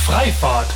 Freifahrt.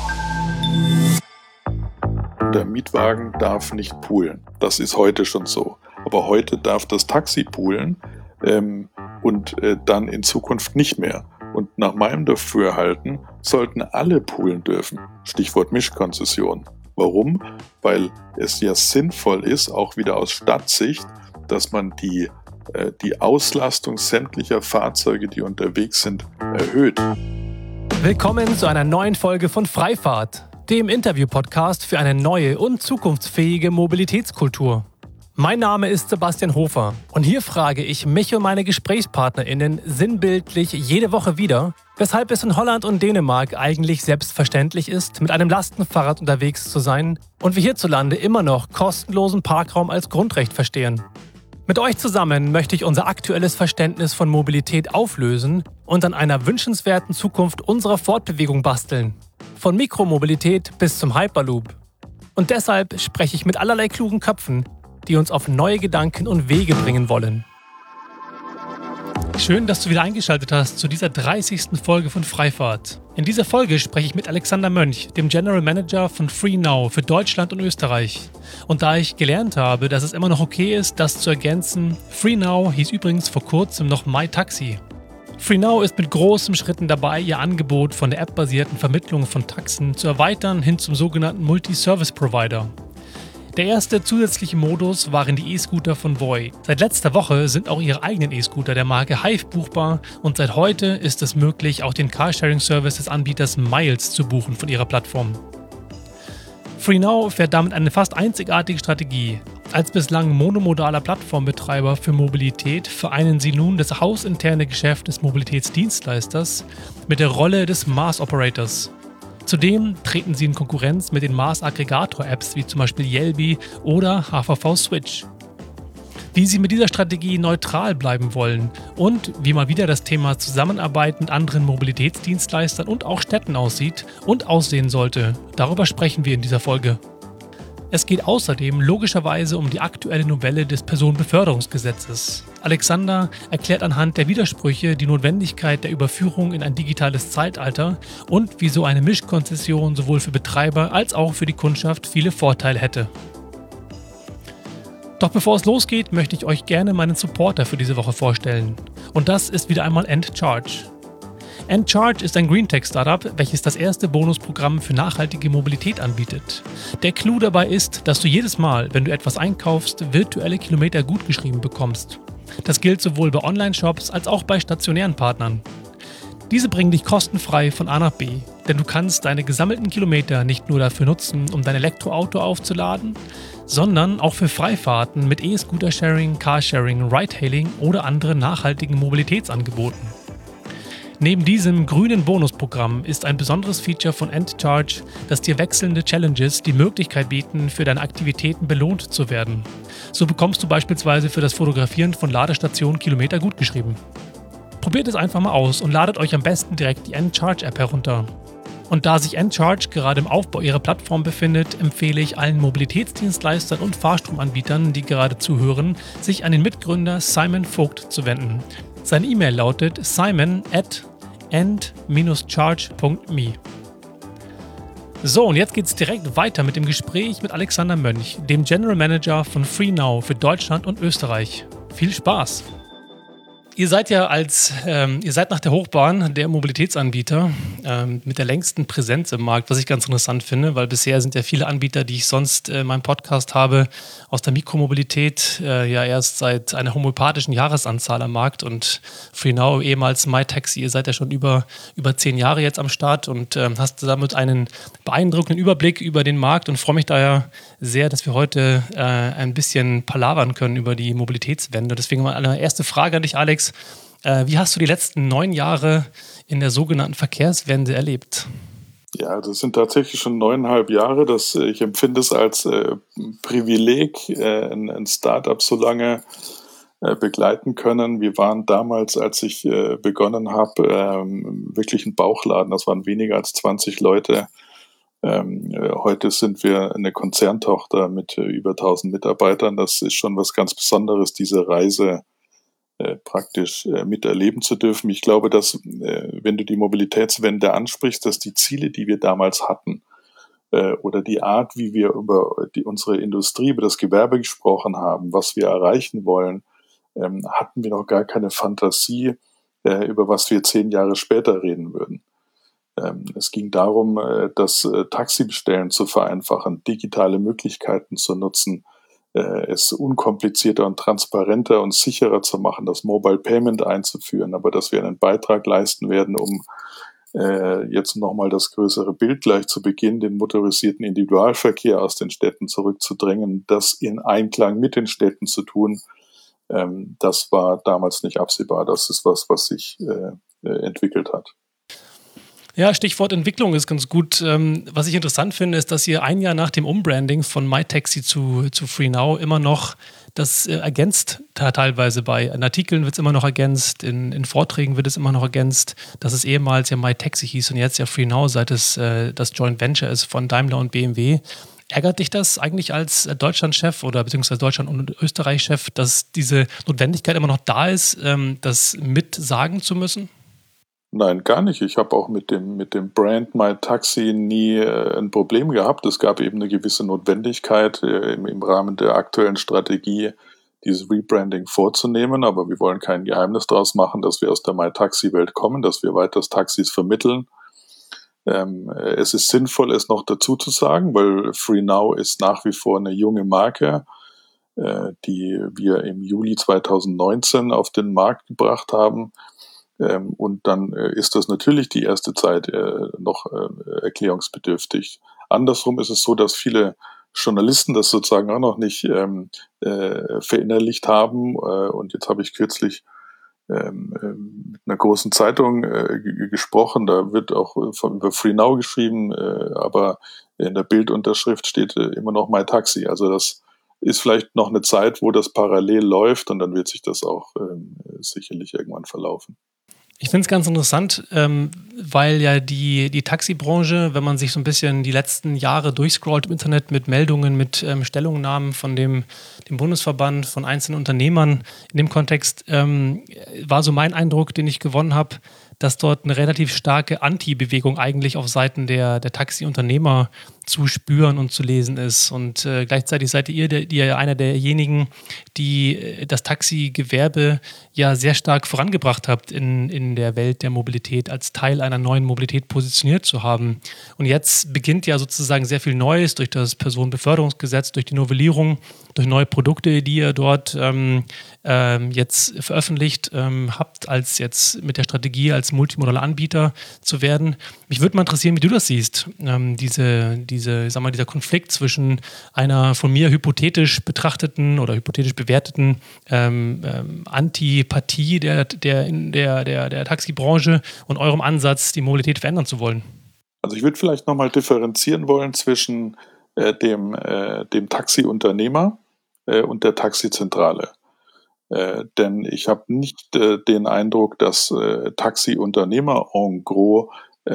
Der Mietwagen darf nicht poolen. Das ist heute schon so. Aber heute darf das Taxi poolen und dann in Zukunft nicht mehr. Und nach meinem Dafürhalten sollten alle poolen dürfen. Stichwort Mischkonzession. Warum? Weil es ja sinnvoll ist, auch wieder aus Stadtsicht, dass man die Auslastung sämtlicher Fahrzeuge, die unterwegs sind, erhöht. Willkommen zu einer neuen Folge von Freifahrt, dem Interview-Podcast für eine neue und zukunftsfähige Mobilitätskultur. Mein Name ist Sebastian Hofer und hier frage ich mich und meine GesprächspartnerInnen sinnbildlich jede Woche wieder, weshalb es in Holland und Dänemark eigentlich selbstverständlich ist, mit einem Lastenfahrrad unterwegs zu sein und wir hierzulande immer noch kostenlosen Parkraum als Grundrecht verstehen. Mit euch zusammen möchte ich unser aktuelles Verständnis von Mobilität auflösen und an einer wünschenswerten Zukunft unserer Fortbewegung basteln. Von Mikromobilität bis zum Hyperloop. Und deshalb spreche ich mit allerlei klugen Köpfen, die uns auf neue Gedanken und Wege bringen wollen. Schön, dass du wieder eingeschaltet hast zu dieser 30. Folge von Freifahrt. In dieser Folge spreche ich mit Alexander Mönch, dem General Manager von FreeNow für Deutschland und Österreich. Und da ich gelernt habe, dass es immer noch okay ist, das zu ergänzen, FreeNow hieß übrigens vor kurzem noch MyTaxi. FreeNow ist mit großen Schritten dabei, ihr Angebot von der App-basierten Vermittlung von Taxen zu erweitern hin zum sogenannten Multi-Service-Provider. Der erste zusätzliche Modus waren die E-Scooter von Voi. Seit letzter Woche sind auch ihre eigenen E-Scooter der Marke Hive buchbar und seit heute ist es möglich, auch den Carsharing-Service des Anbieters Miles zu buchen von ihrer Plattform. FreeNow fährt damit eine fast einzigartige Strategie. Als bislang monomodaler Plattformbetreiber für Mobilität vereinen sie nun das hausinterne Geschäft des Mobilitätsdienstleisters mit der Rolle des Mass-Operators. Zudem treten sie in Konkurrenz mit den Maß-Aggregator-Apps wie zum Beispiel Yelby oder HVV Switch. Wie sie mit dieser Strategie neutral bleiben wollen und wie mal wieder das Thema Zusammenarbeit mit anderen Mobilitätsdienstleistern und auch Städten aussieht und aussehen sollte, darüber sprechen wir in dieser Folge. Es geht außerdem logischerweise um die aktuelle Novelle des Personenbeförderungsgesetzes. Alexander erklärt anhand der Widersprüche die Notwendigkeit der Überführung in ein digitales Zeitalter und wieso eine Mischkonzession sowohl für Betreiber als auch für die Kundschaft viele Vorteile hätte. Doch bevor es losgeht, möchte ich euch gerne meinen Supporter für diese Woche vorstellen. Und das ist wieder einmal EndCharge. EndCharge ist ein Greentech-Startup, welches das erste Bonusprogramm für nachhaltige Mobilität anbietet. Der Clou dabei ist, dass du jedes Mal, wenn du etwas einkaufst, virtuelle Kilometer gutgeschrieben bekommst. Das gilt sowohl bei Online-Shops als auch bei stationären Partnern. Diese bringen dich kostenfrei von A nach B, denn du kannst deine gesammelten Kilometer nicht nur dafür nutzen, um dein Elektroauto aufzuladen, sondern auch für Freifahrten mit E-Scooter-Sharing, Carsharing, Ride-Hailing oder anderen nachhaltigen Mobilitätsangeboten. Neben diesem grünen Bonusprogramm ist ein besonderes Feature von EndCharge, dass dir wechselnde Challenges die Möglichkeit bieten, für deine Aktivitäten belohnt zu werden. So bekommst du beispielsweise für das Fotografieren von Ladestationen Kilometer gutgeschrieben. Probiert es einfach mal aus und ladet euch am besten direkt die EndCharge-App herunter. Und da sich EndCharge gerade im Aufbau ihrer Plattform befindet, empfehle ich allen Mobilitätsdienstleistern und Fahrstromanbietern, die gerade zuhören, sich an den Mitgründer Simon Vogt zu wenden. Seine E-Mail lautet simon@end-charge.me. So, und jetzt geht's direkt weiter mit dem Gespräch mit Alexander Mönch, dem General Manager von FreeNow für Deutschland und Österreich. Viel Spaß! Ihr seid ja ihr seid nach der Hochbahn der Mobilitätsanbieter mit der längsten Präsenz im Markt, was ich ganz interessant finde, weil bisher sind ja viele Anbieter, die ich sonst in meinem Podcast habe, aus der Mikromobilität ja erst seit einer homöopathischen Jahresanzahl am Markt und FreeNow, ehemals MyTaxi, ihr seid ja schon über 10 Jahre jetzt am Start und hast damit einen beeindruckenden Überblick über den Markt und freue mich daher sehr, dass wir heute ein bisschen palavern können über die Mobilitätswende. Deswegen mal eine erste Frage an dich, Alex. Wie hast du die letzten 9 Jahre in der sogenannten Verkehrswende erlebt? Ja, das sind tatsächlich schon 9,5 Jahre. Ich empfinde es als Privileg, ein Startup so lange begleiten können. Wir waren damals, als ich begonnen habe, wirklich ein Bauchladen. Das waren weniger als 20 Leute. Heute sind wir eine Konzerntochter mit über 1000 Mitarbeitern. Das ist schon was ganz Besonderes, diese Reise praktisch miterleben zu dürfen. Ich glaube, dass, wenn du die Mobilitätswende ansprichst, dass die Ziele, die wir damals hatten, oder die Art, wie wir über unsere Industrie, über das Gewerbe gesprochen haben, was wir erreichen wollen, hatten wir noch gar keine Fantasie, über was wir 10 Jahre später reden würden. Es ging darum, das Taxibestellen zu vereinfachen, digitale Möglichkeiten zu nutzen, es unkomplizierter und transparenter und sicherer zu machen, das Mobile Payment einzuführen, aber dass wir einen Beitrag leisten werden, um jetzt nochmal das größere Bild gleich zu Beginn, den motorisierten Individualverkehr aus den Städten zurückzudrängen, das in Einklang mit den Städten zu tun, das war damals nicht absehbar. Das ist was sich entwickelt hat. Ja, Stichwort Entwicklung ist ganz gut. Was ich interessant finde, ist, dass ihr ein Jahr nach dem Umbranding von MyTaxi zu FreeNow immer noch das ergänzt, teilweise in Artikeln wird es immer noch ergänzt, in Vorträgen wird es immer noch ergänzt, dass es ehemals ja MyTaxi hieß und jetzt ja FreeNow, seit es das Joint Venture ist von Daimler und BMW. Ärgert dich das eigentlich als Deutschlandchef oder beziehungsweise Deutschland- und Österreich-Chef, dass diese Notwendigkeit immer noch da ist, das mitsagen zu müssen? Nein, gar nicht. Ich habe auch mit dem Brand MyTaxi nie ein Problem gehabt. Es gab eben eine gewisse Notwendigkeit im Rahmen der aktuellen Strategie, dieses Rebranding vorzunehmen. Aber wir wollen kein Geheimnis daraus machen, dass wir aus der MyTaxi-Welt kommen, dass wir weiter Taxis vermitteln. Es ist sinnvoll, es noch dazu zu sagen, weil FreeNow ist nach wie vor eine junge Marke, die wir im Juli 2019 auf den Markt gebracht haben. Und dann ist das natürlich die erste Zeit noch erklärungsbedürftig. Andersrum ist es so, dass viele Journalisten das sozusagen auch noch nicht verinnerlicht haben. Und jetzt habe ich kürzlich mit einer großen Zeitung gesprochen. Da wird auch über FreeNow geschrieben, aber in der Bildunterschrift steht immer noch MyTaxi. Also das ist vielleicht noch eine Zeit, wo das parallel läuft und dann wird sich das auch sicherlich irgendwann verlaufen. Ich finde es ganz interessant, weil ja die Taxibranche, wenn man sich so ein bisschen die letzten Jahre durchscrollt im Internet mit Meldungen, mit Stellungnahmen von dem Bundesverband, von einzelnen Unternehmern in dem Kontext, war so mein Eindruck, den ich gewonnen habe, dass dort eine relativ starke Anti-Bewegung eigentlich auf Seiten der Taxiunternehmer zu spüren und zu lesen ist. Und gleichzeitig seid ihr einer derjenigen, die das Taxigewerbe ja sehr stark vorangebracht habt in der Welt der Mobilität, als Teil einer neuen Mobilität positioniert zu haben. Und jetzt beginnt ja sozusagen sehr viel Neues durch das Personenbeförderungsgesetz, durch die Novellierung, durch neue Produkte, die ihr dort jetzt veröffentlicht habt, als jetzt mit der Strategie als multimodaler Anbieter zu werden. Mich würde mal interessieren, wie du das siehst, dieser Konflikt zwischen einer von mir hypothetisch betrachteten oder hypothetisch bewerteten Antipathie der Taxibranche und eurem Ansatz, die Mobilität verändern zu wollen. Also ich würde vielleicht nochmal differenzieren wollen zwischen dem Taxiunternehmer und der Taxizentrale. Denn ich habe nicht den Eindruck, dass Taxiunternehmer en gros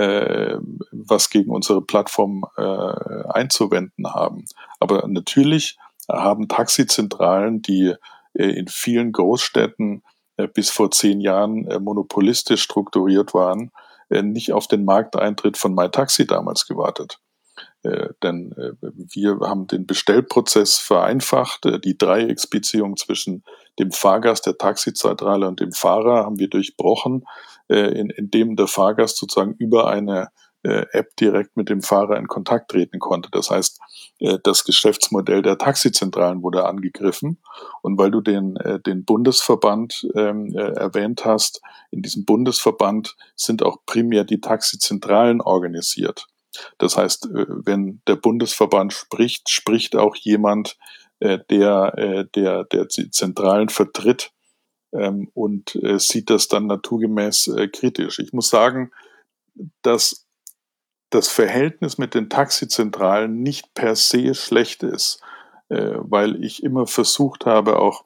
was gegen unsere Plattform einzuwenden haben. Aber natürlich haben Taxizentralen, die in vielen Großstädten bis vor 10 Jahren monopolistisch strukturiert waren, nicht auf den Markteintritt von MyTaxi damals gewartet. Denn wir haben den Bestellprozess vereinfacht. Die Dreiecksbeziehung zwischen dem Fahrgast, der Taxizentrale und dem Fahrer haben wir durchbrochen, indem der Fahrgast sozusagen über eine App direkt mit dem Fahrer in Kontakt treten konnte. Das heißt, das Geschäftsmodell der Taxizentralen wurde angegriffen. Und weil du den Bundesverband erwähnt hast, in diesem Bundesverband sind auch primär die Taxizentralen organisiert. Das heißt, wenn der Bundesverband spricht, spricht auch jemand, der die Zentralen vertritt und sieht das dann naturgemäß kritisch. Ich muss sagen, dass das Verhältnis mit den Taxizentralen nicht per se schlecht ist, weil ich immer versucht habe, auch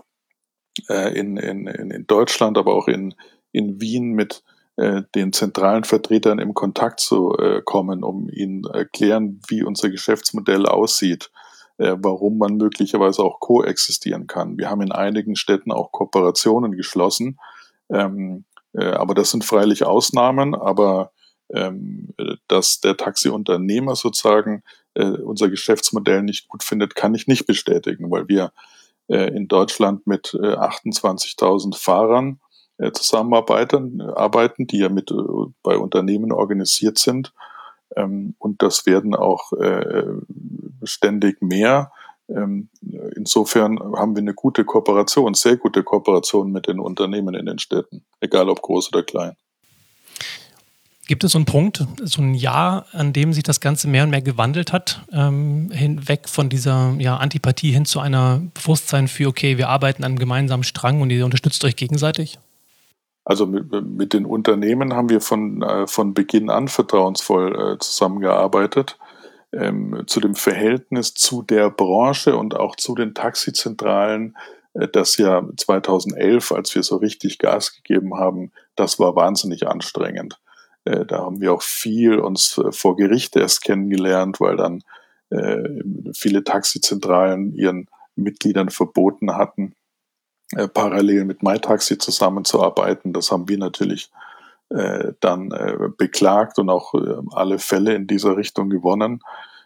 in Deutschland, aber auch in Wien mit den zentralen Vertretern im Kontakt zu kommen, um ihnen erklären, wie unser Geschäftsmodell aussieht. warum man möglicherweise auch koexistieren kann. Wir haben in einigen Städten auch Kooperationen geschlossen, aber das sind freilich Ausnahmen, aber dass der Taxiunternehmer sozusagen unser Geschäftsmodell nicht gut findet, kann ich nicht bestätigen, weil wir in Deutschland mit 28.000 Fahrern arbeiten, die ja mit bei Unternehmen organisiert sind. Und das werden auch ständig mehr. Insofern haben wir eine gute Kooperation, sehr gute Kooperation mit den Unternehmen in den Städten, egal ob groß oder klein. Gibt es so einen Punkt, so ein Jahr, an dem sich das Ganze mehr und mehr gewandelt hat, hinweg von dieser Antipathie hin zu einer Bewusstsein für, okay, wir arbeiten an einem gemeinsamen Strang und ihr unterstützt euch gegenseitig? Also mit den Unternehmen haben wir von Beginn an vertrauensvoll zusammengearbeitet. Zu dem Verhältnis zu der Branche und auch zu den Taxizentralen, das ja 2011, als wir so richtig Gas gegeben haben, das war wahnsinnig anstrengend. Da haben wir auch viel uns vor Gericht erst kennengelernt, weil dann viele Taxizentralen ihren Mitgliedern verboten hatten, parallel mit MyTaxi zusammenzuarbeiten. Das haben wir natürlich dann beklagt und auch alle Fälle in dieser Richtung gewonnen.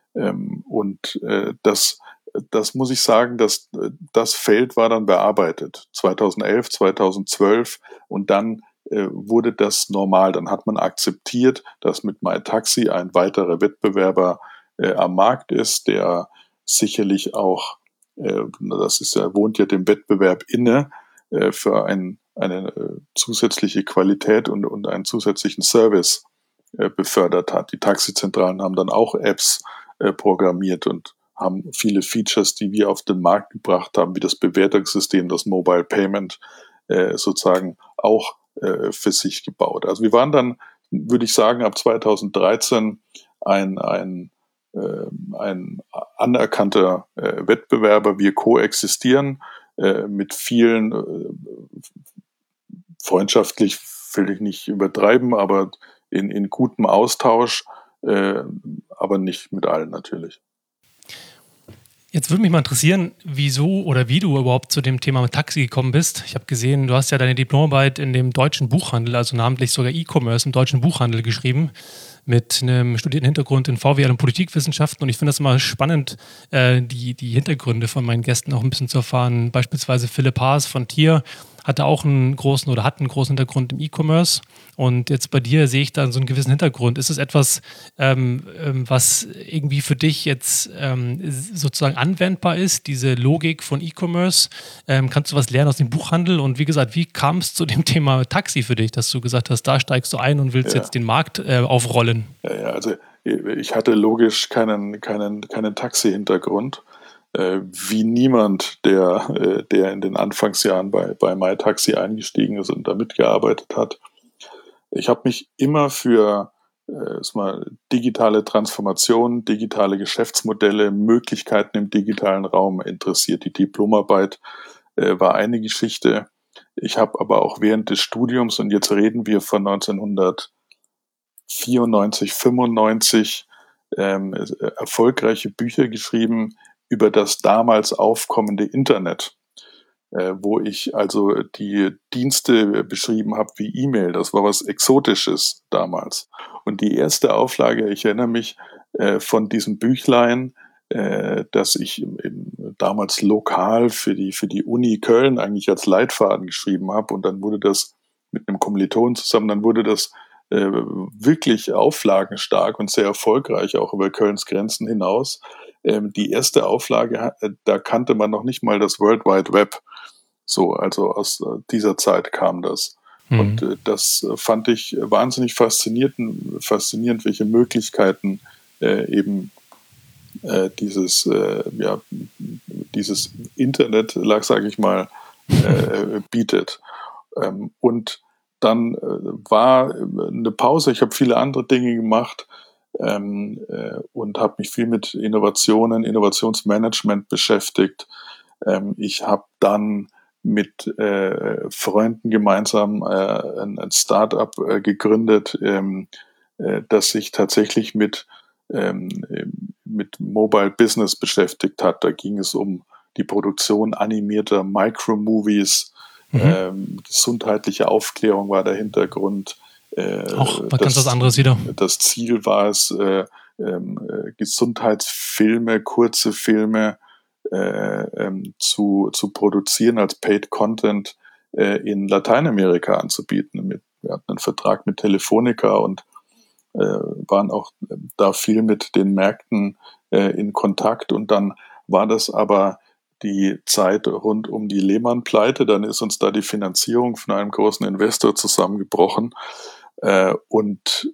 Das muss ich sagen, das Feld war dann bearbeitet. 2011, 2012 und dann wurde das normal. Dann hat man akzeptiert, dass mit MyTaxi ein weiterer Wettbewerber am Markt ist, der sicherlich auch, wohnt ja dem Wettbewerb inne, für eine zusätzliche Qualität und einen zusätzlichen Service befördert hat. Die Taxizentralen haben dann auch Apps programmiert und haben viele Features, die wir auf den Markt gebracht haben, wie das Bewertungssystem, das Mobile Payment, sozusagen auch für sich gebaut. Also wir waren dann, würde ich sagen, ab 2013 ein anerkannter Wettbewerber. Wir koexistieren mit vielen, freundschaftlich will ich nicht übertreiben, aber in gutem Austausch, aber nicht mit allen natürlich. Jetzt würde mich mal interessieren, wieso oder wie du überhaupt zu dem Thema Taxi gekommen bist. Ich habe gesehen, du hast ja deine Diplomarbeit in dem deutschen Buchhandel, also namentlich sogar E-Commerce im deutschen Buchhandel geschrieben, mit einem studierten Hintergrund in VWL und Politikwissenschaften. Und ich finde das immer spannend, die Hintergründe von meinen Gästen auch ein bisschen zu erfahren. Beispielsweise Philipp Haas von Tier hatte auch einen großen oder hat einen großen Hintergrund im E-Commerce. Und jetzt bei dir sehe ich da so einen gewissen Hintergrund. Ist es etwas, was irgendwie für dich jetzt sozusagen anwendbar ist, diese Logik von E-Commerce? Kannst du was lernen aus dem Buchhandel? Und wie gesagt, wie kam es zu dem Thema Taxi für dich, dass du gesagt hast, da steigst du ein und willst jetzt den Markt aufrollen? Ja, also ich hatte logisch keinen Taxi-Hintergrund. Wie niemand, der in den Anfangsjahren bei MyTaxi eingestiegen ist und da mitgearbeitet hat. Ich habe mich immer für digitale Transformation, digitale Geschäftsmodelle, Möglichkeiten im digitalen Raum interessiert. Die Diplomarbeit war eine Geschichte. Ich habe aber auch während des Studiums, und jetzt reden wir von 1994, 95, erfolgreiche Bücher geschrieben über das damals aufkommende Internet, wo ich also die Dienste beschrieben habe wie E-Mail. Das war was Exotisches damals. Und die erste Auflage, ich erinnere mich von diesem Büchlein, das ich damals lokal für die Uni Köln eigentlich als Leitfaden geschrieben habe. Und dann wurde das mit einem Kommilitonen zusammen, dann wurde das wirklich auflagenstark und sehr erfolgreich, auch über Kölns Grenzen hinaus. Die erste Auflage, da kannte man noch nicht mal das World Wide Web. So, also aus dieser Zeit kam das. Und das fand ich wahnsinnig faszinierend, welche Möglichkeiten eben dieses Internet, sage ich mal, bietet. Und dann war eine Pause. Ich habe viele andere Dinge gemacht und habe mich viel mit Innovationsmanagement beschäftigt. Ich habe dann mit Freunden gemeinsam ein Start-up gegründet, das sich tatsächlich mit mit Mobile Business beschäftigt hat. Da ging es um die Produktion animierter Micromovies, gesundheitliche Aufklärung war der Hintergrund. Auch was ganz was anderes wieder. Das Ziel war es, Gesundheitsfilme, kurze Filme zu produzieren als Paid Content in Lateinamerika anzubieten. Wir hatten einen Vertrag mit Telefonica und waren auch da viel mit den Märkten in Kontakt. Und dann war das aber die Zeit rund um die Lehman-Pleite. Dann ist uns da die Finanzierung von einem großen Investor zusammengebrochen. Und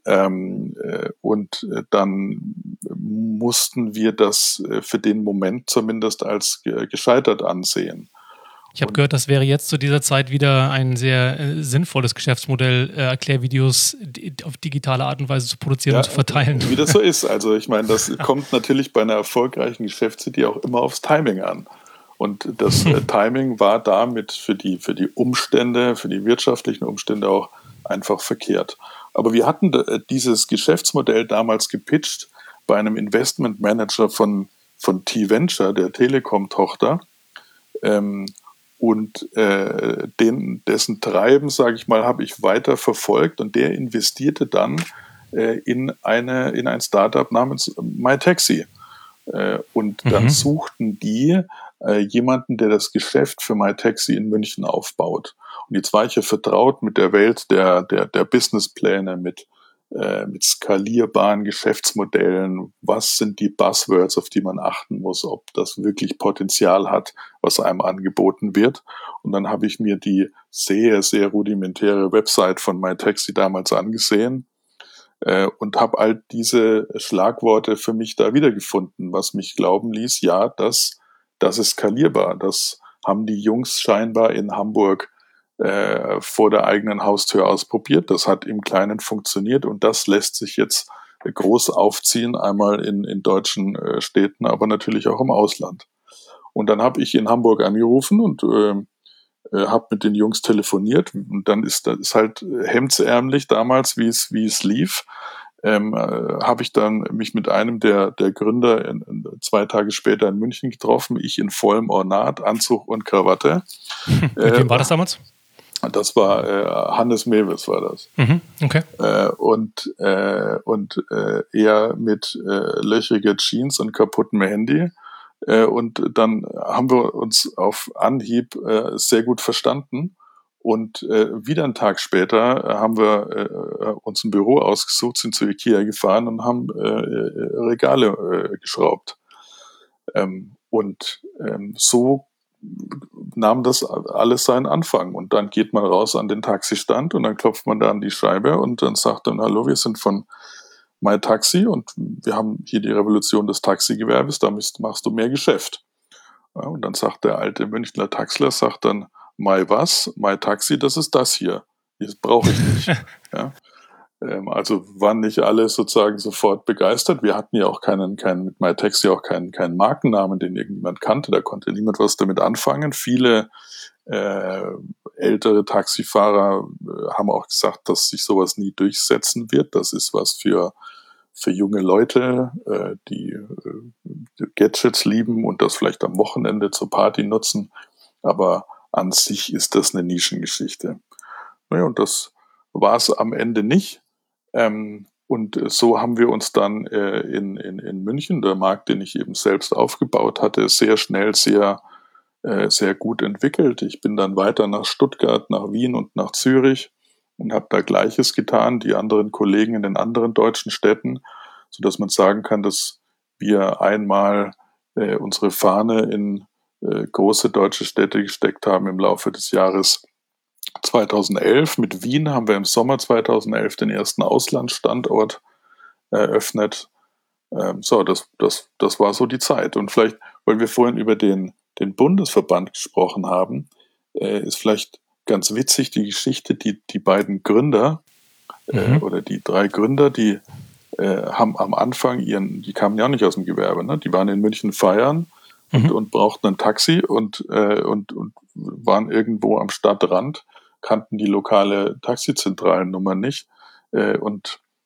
dann mussten wir das für den Moment zumindest als gescheitert ansehen. Ich habe gehört, das wäre jetzt zu dieser Zeit wieder ein sehr sinnvolles Geschäftsmodell, Erklärvideos auf digitale Art und Weise zu produzieren und zu verteilen. Wie das so ist. Also ich meine, das kommt natürlich bei einer erfolgreichen Geschäftsidee auch immer aufs Timing an. Und das Timing war damit für die Umstände, für die wirtschaftlichen Umstände auch einfach verkehrt. Aber wir hatten dieses Geschäftsmodell damals gepitcht bei einem Investmentmanager von T-Venture, der Telekom-Tochter. Dessen Treiben, sage ich mal, habe ich weiter verfolgt und der investierte dann in ein Startup namens MyTaxi. Und dann suchten die jemanden, der das Geschäft für MyTaxi in München aufbaut. Und jetzt war ich ja vertraut mit der Welt der Businesspläne, mit skalierbaren Geschäftsmodellen. Was sind die Buzzwords, auf die man achten muss, ob das wirklich Potenzial hat, was einem angeboten wird. Und dann habe ich mir die sehr, sehr rudimentäre Website von MyTaxi damals angesehen und habe all diese Schlagworte für mich da wiedergefunden, was mich glauben ließ, ja, das ist skalierbar. Das haben die Jungs scheinbar in Hamburg vor der eigenen Haustür ausprobiert. Das hat im Kleinen funktioniert und das lässt sich jetzt groß aufziehen, einmal in deutschen Städten, aber natürlich auch im Ausland. Und dann habe ich in Hamburg angerufen und habe mit den Jungs telefoniert und dann ist halt hemdsärmlich damals, wie es lief, habe ich dann mich mit einem der Gründer 2 Tage später in München getroffen, ich in vollem Ornat, Anzug und Krawatte. Mit wem war das damals? Das war Hannes Mewes war das. Okay. Und er mit löchriger Jeans und kaputtem Handy. Und dann haben wir uns auf Anhieb sehr gut verstanden. Und wieder einen Tag später haben wir uns ein Büro ausgesucht, sind zu Ikea gefahren und haben Regale geschraubt. So nahm das alles seinen Anfang. Und dann geht man raus an den Taxistand und dann klopft man da an die Scheibe und dann sagt dann, hallo, wir sind von MyTaxi und wir haben hier die Revolution des Taxigewerbes, da machst du mehr Geschäft. Ja, und dann sagt der alte Münchner Taxler, sagt dann, MyTaxi, das ist das hier. Das brauche ich nicht. Ja. Also waren nicht alle sozusagen sofort begeistert. Wir hatten ja auch mit MyTaxi auch keinen Markennamen, den irgendjemand kannte. Da konnte niemand was damit anfangen. Viele ältere Taxifahrer haben auch gesagt, dass sich sowas nie durchsetzen wird. Das ist was für junge Leute, die Gadgets lieben und das vielleicht am Wochenende zur Party nutzen. Aber an sich ist das eine Nischengeschichte. Naja, und das war es am Ende nicht. Und so haben wir uns dann in München, der Markt, den ich eben selbst aufgebaut hatte, sehr schnell, sehr gut entwickelt. Ich bin dann weiter nach Stuttgart, nach Wien und nach Zürich und habe da Gleiches getan, die anderen Kollegen in den anderen deutschen Städten, sodass man sagen kann, dass wir einmal unsere Fahne in große deutsche Städte gesteckt haben im Laufe des Jahres 2011. Mit Wien haben wir im Sommer 2011 den ersten Auslandsstandort eröffnet. Das war so die Zeit. Und vielleicht, weil wir vorhin über den Bundesverband gesprochen haben, ist vielleicht ganz witzig die Geschichte, die beiden Gründer oder die 3 Gründer, die haben am Anfang die kamen ja auch nicht aus dem Gewerbe, ne? Die waren in München feiern und brauchten ein Taxi und waren irgendwo am Stadtrand, kannten die lokale Taxizentralennummer nicht und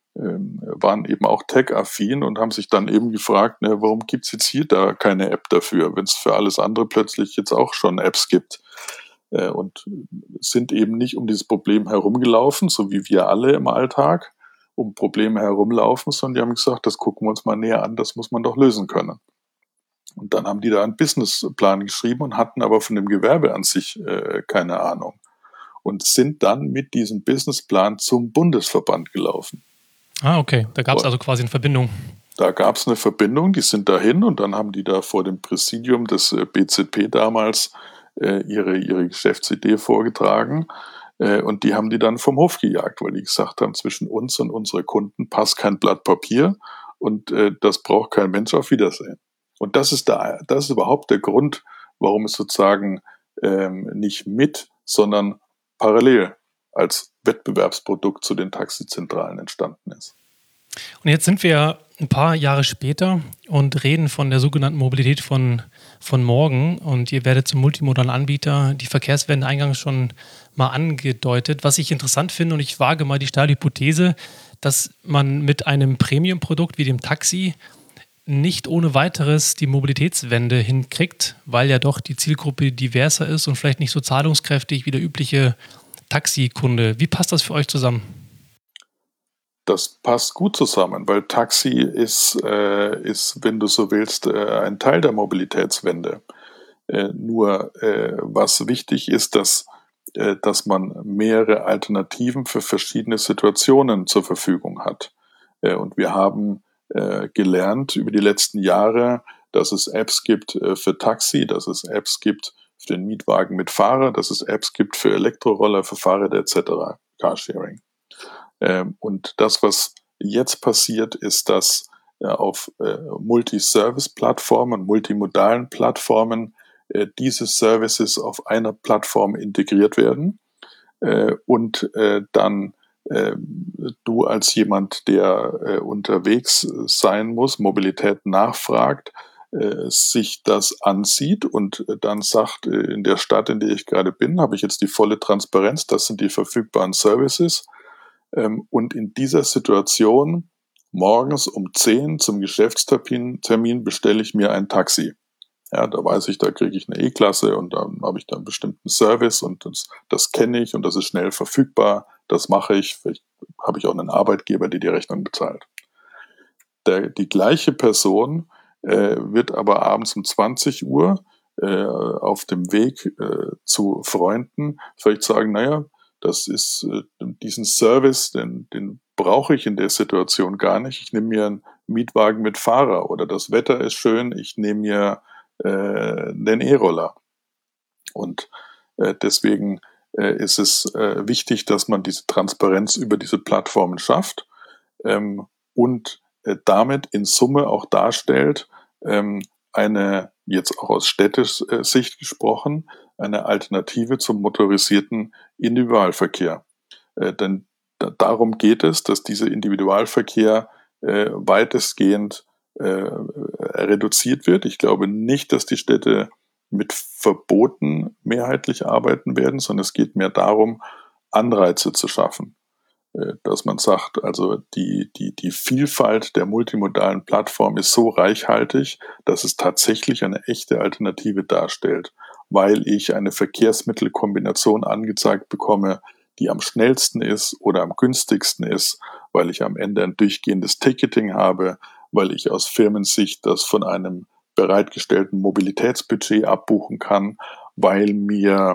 waren eben auch tech-affin und haben sich dann eben gefragt, ne, warum gibt es jetzt hier da keine App dafür, wenn es für alles andere plötzlich jetzt auch schon Apps gibt. Und sind eben nicht um dieses Problem herumgelaufen, so wie wir alle im Alltag um Probleme herumlaufen, sondern die haben gesagt, das gucken wir uns mal näher an, das muss man doch lösen können. Und dann haben die da einen Businessplan geschrieben und hatten aber von dem Gewerbe an sich keine Ahnung. Und sind dann mit diesem Businessplan zum Bundesverband gelaufen. Ah, okay. Da gab es also quasi eine Verbindung. Da gab es eine Verbindung, die sind dahin und dann haben die da vor dem Präsidium des BZP damals ihre Geschäftsidee vorgetragen und die haben die dann vom Hof gejagt, weil die gesagt haben, zwischen uns und unseren Kunden passt kein Blatt Papier und das braucht kein Mensch. Auf Wiedersehen. Und das ist überhaupt der Grund, warum es sozusagen nicht mit, sondern parallel als Wettbewerbsprodukt zu den Taxizentralen entstanden ist. Und jetzt sind wir ein paar Jahre später und reden von der sogenannten Mobilität von morgen. Und ihr werdet zum multimodalen Anbieter, die Verkehrswende eingangs schon mal angedeutet. Was ich interessant finde, und ich wage mal die steile Hypothese, dass man mit einem Premium-Produkt wie dem Taxi nicht ohne weiteres die Mobilitätswende hinkriegt, weil ja doch die Zielgruppe diverser ist und vielleicht nicht so zahlungskräftig wie der übliche Taxikunde. Wie passt das für euch zusammen? Das passt gut zusammen, weil Taxi ist, wenn du so willst, ein Teil der Mobilitätswende. Nur was wichtig ist, dass man mehrere Alternativen für verschiedene Situationen zur Verfügung hat. Und wir haben gelernt über die letzten Jahre, dass es Apps gibt für Taxi, dass es Apps gibt für den Mietwagen mit Fahrer, dass es Apps gibt für Elektroroller, für Fahrräder etc., Carsharing. Und das, was jetzt passiert, ist, dass auf Multi-Service-Plattformen, multimodalen Plattformen diese Services auf einer Plattform integriert werden und dann du als jemand, der unterwegs sein muss, Mobilität nachfragt, sich das ansieht und dann sagt, in der Stadt, in der ich gerade bin, habe ich jetzt die volle Transparenz, das sind die verfügbaren Services. Und in dieser Situation morgens um 10 zum Geschäftstermin bestelle ich mir ein Taxi. Ja, da weiß ich, da kriege ich eine E-Klasse und dann habe ich da einen bestimmten Service und das kenne ich und das ist schnell verfügbar. Das mache ich. Vielleicht habe ich auch einen Arbeitgeber, der die Rechnung bezahlt. Die gleiche Person wird aber abends um 20 Uhr auf dem Weg zu Freunden vielleicht sagen, naja, das ist diesen Service, den brauche ich in der Situation gar nicht. Ich nehme mir einen Mietwagen mit Fahrer oder das Wetter ist schön, ich nehme mir den E-Roller. Und deswegen ist es wichtig, dass man diese Transparenz über diese Plattformen schafft und damit in Summe auch darstellt, eine, jetzt auch aus städtischer Sicht gesprochen, eine Alternative zum motorisierten Individualverkehr. Denn darum geht es, dass dieser Individualverkehr weitestgehend reduziert wird. Ich glaube nicht, dass die Städte mit Verboten mehrheitlich arbeiten werden, sondern es geht mehr darum, Anreize zu schaffen. Dass man sagt, also die Vielfalt der multimodalen Plattform ist so reichhaltig, dass es tatsächlich eine echte Alternative darstellt, weil ich eine Verkehrsmittelkombination angezeigt bekomme, die am schnellsten ist oder am günstigsten ist, weil ich am Ende ein durchgehendes Ticketing habe, weil ich aus Firmensicht das von einem bereitgestellten Mobilitätsbudget abbuchen kann, weil mir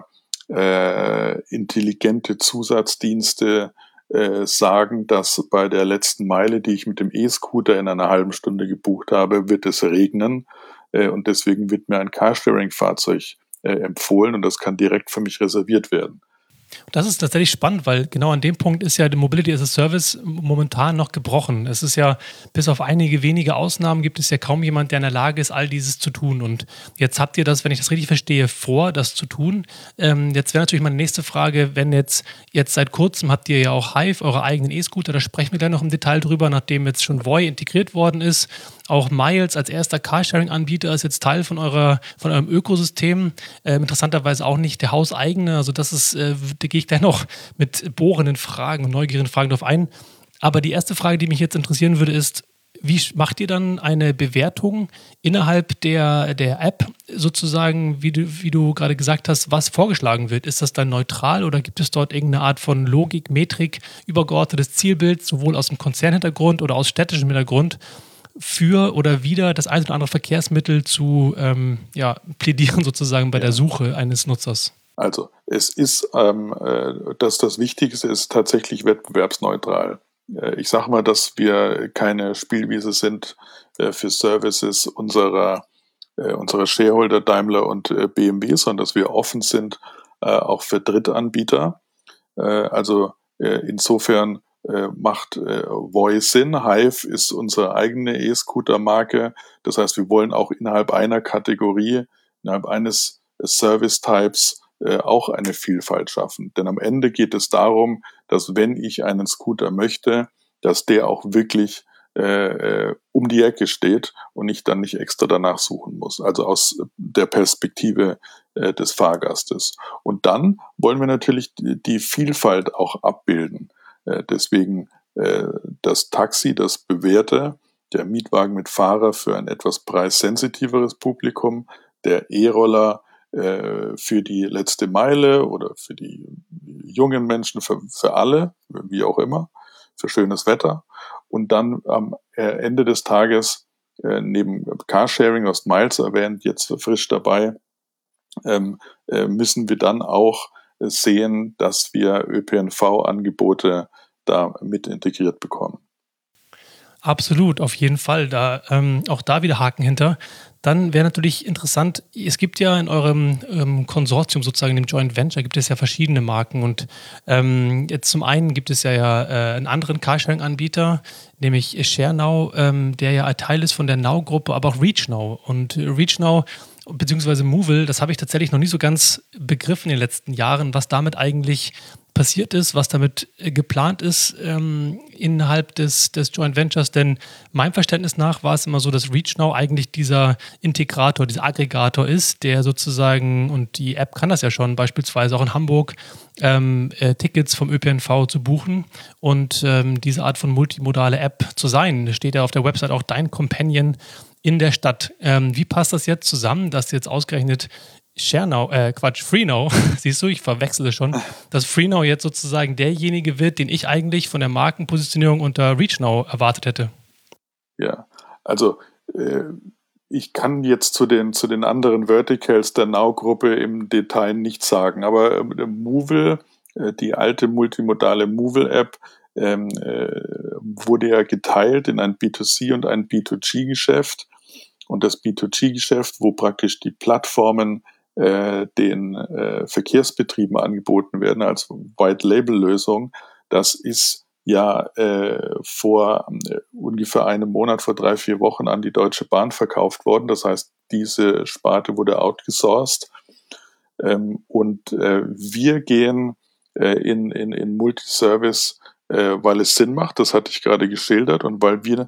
intelligente Zusatzdienste sagen, dass bei der letzten Meile, die ich mit dem E-Scooter in einer halben Stunde gebucht habe, wird es regnen und deswegen wird mir ein Carsharing-Fahrzeug empfohlen und das kann direkt für mich reserviert werden. Das ist tatsächlich spannend, weil genau an dem Punkt ist ja die Mobility as a Service momentan noch gebrochen. Es ist ja, bis auf einige wenige Ausnahmen gibt es ja kaum jemand, der in der Lage ist, all dieses zu tun. Und jetzt habt ihr das, wenn ich das richtig verstehe, vor, das zu tun. Jetzt wäre natürlich meine nächste Frage, wenn jetzt seit kurzem habt ihr ja auch Hive, eure eigenen E-Scooter, da sprechen wir gleich noch im Detail drüber, nachdem jetzt schon Voi integriert worden ist. Auch Miles als erster Carsharing-Anbieter ist jetzt Teil von eurem Ökosystem. Interessanterweise auch nicht der hauseigene. Also das ist, da gehe ich gleich noch mit bohrenden Fragen und neugierigen Fragen drauf ein. Aber die erste Frage, die mich jetzt interessieren würde, ist, wie macht ihr dann eine Bewertung innerhalb der App sozusagen, wie du gerade gesagt hast, was vorgeschlagen wird? Ist das dann neutral oder gibt es dort irgendeine Art von Logik, Metrik, übergeordnetes Zielbild, sowohl aus dem Konzernhintergrund oder aus städtischem Hintergrund, für oder wider das ein oder andere Verkehrsmittel zu plädieren sozusagen bei der Suche eines Nutzers? Also es ist, das Wichtigste ist tatsächlich wettbewerbsneutral. Ich sage mal, dass wir keine Spielwiese sind für Services unserer Shareholder Daimler und BMW, sondern dass wir offen sind auch für Drittanbieter. Insofern macht Voice Sinn. Hive ist unsere eigene E-Scooter-Marke. Das heißt, wir wollen auch innerhalb einer Kategorie, innerhalb eines Service-Types auch eine Vielfalt schaffen. Denn am Ende geht es darum, dass wenn ich einen Scooter möchte, dass der auch wirklich um die Ecke steht und ich dann nicht extra danach suchen muss. Also aus der Perspektive des Fahrgastes. Und dann wollen wir natürlich die Vielfalt auch abbilden. Deswegen das Taxi, das bewährte, der Mietwagen mit Fahrer für ein etwas preissensitiveres Publikum, der E-Roller für die letzte Meile oder für die jungen Menschen, für alle, wie auch immer, für schönes Wetter. Und dann am Ende des Tages, neben Carsharing, was Miles erwähnt, jetzt frisch dabei, müssen wir dann auch sehen, dass wir ÖPNV-Angebote da mit integriert bekommen. Absolut, auf jeden Fall. Auch da wieder Haken hinter. Dann wäre natürlich interessant, es gibt ja in eurem Konsortium, sozusagen dem Joint Venture, gibt es ja verschiedene Marken. Und jetzt zum einen gibt es ja einen anderen Carsharing-Anbieter, nämlich ShareNow, der ja ein Teil ist von der Now-Gruppe, aber auch ReachNow. Und ReachNow beziehungsweise Movil, das habe ich tatsächlich noch nie so ganz begriffen in den letzten Jahren, was damit eigentlich passiert ist, was damit geplant ist innerhalb des Joint Ventures. Denn meinem Verständnis nach war es immer so, dass ReachNow eigentlich dieser Integrator, dieser Aggregator ist, der sozusagen, und die App kann das ja schon, beispielsweise auch in Hamburg, Tickets vom ÖPNV zu buchen und diese Art von multimodale App zu sein. Da steht ja auf der Website auch Dein Companion in der Stadt. Wie passt das jetzt zusammen, dass jetzt ausgerechnet FreeNow, siehst du, ich verwechsele schon, dass FreeNow jetzt sozusagen derjenige wird, den ich eigentlich von der Markenpositionierung unter ReachNow erwartet hätte? Ja, also ich kann jetzt zu den anderen Verticals der Now-Gruppe im Detail nichts sagen, aber Movil, die alte multimodale Movil-App, wurde ja geteilt in ein B2C und ein B2G-Geschäft. Und das B2G-Geschäft, wo praktisch die Plattformen den Verkehrsbetrieben angeboten werden als White-Label-Lösung, das ist ja vor ungefähr einem Monat, vor 3-4 Wochen an die Deutsche Bahn verkauft worden. Das heißt, diese Sparte wurde outgesourced. Wir gehen in Multiservice, weil es Sinn macht, das hatte ich gerade geschildert, und weil wir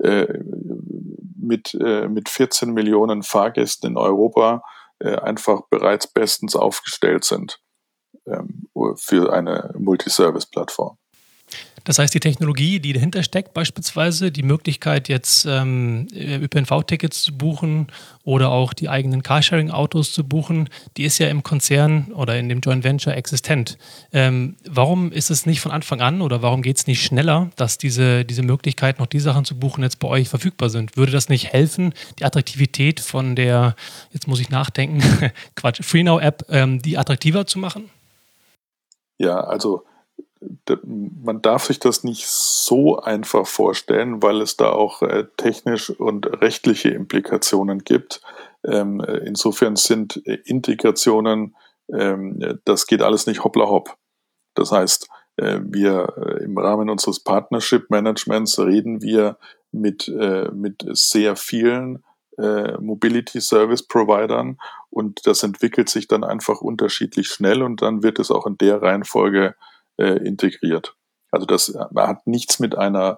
mit 14 Millionen Fahrgästen in Europa einfach bereits bestens aufgestellt sind für eine Multiservice-Plattform. Das heißt, die Technologie, die dahinter steckt, beispielsweise die Möglichkeit, jetzt ÖPNV-Tickets zu buchen oder auch die eigenen Carsharing-Autos zu buchen, die ist ja im Konzern oder in dem Joint Venture existent. Warum ist es nicht von Anfang an oder warum geht es nicht schneller, dass diese Möglichkeit, noch die Sachen zu buchen, jetzt bei euch verfügbar sind? Würde das nicht helfen, die Attraktivität von der, jetzt muss ich nachdenken, FreeNow-App, die attraktiver zu machen? Ja, also man darf sich das nicht so einfach vorstellen, weil es da auch technisch und rechtliche Implikationen gibt. Insofern sind Integrationen, das geht alles nicht hoppla hopp. Das heißt, wir im Rahmen unseres Partnership Managements reden wir mit sehr vielen Mobility Service Providern, und das entwickelt sich dann einfach unterschiedlich schnell, und dann wird es auch in der Reihenfolge integriert. Also das hat nichts mit einer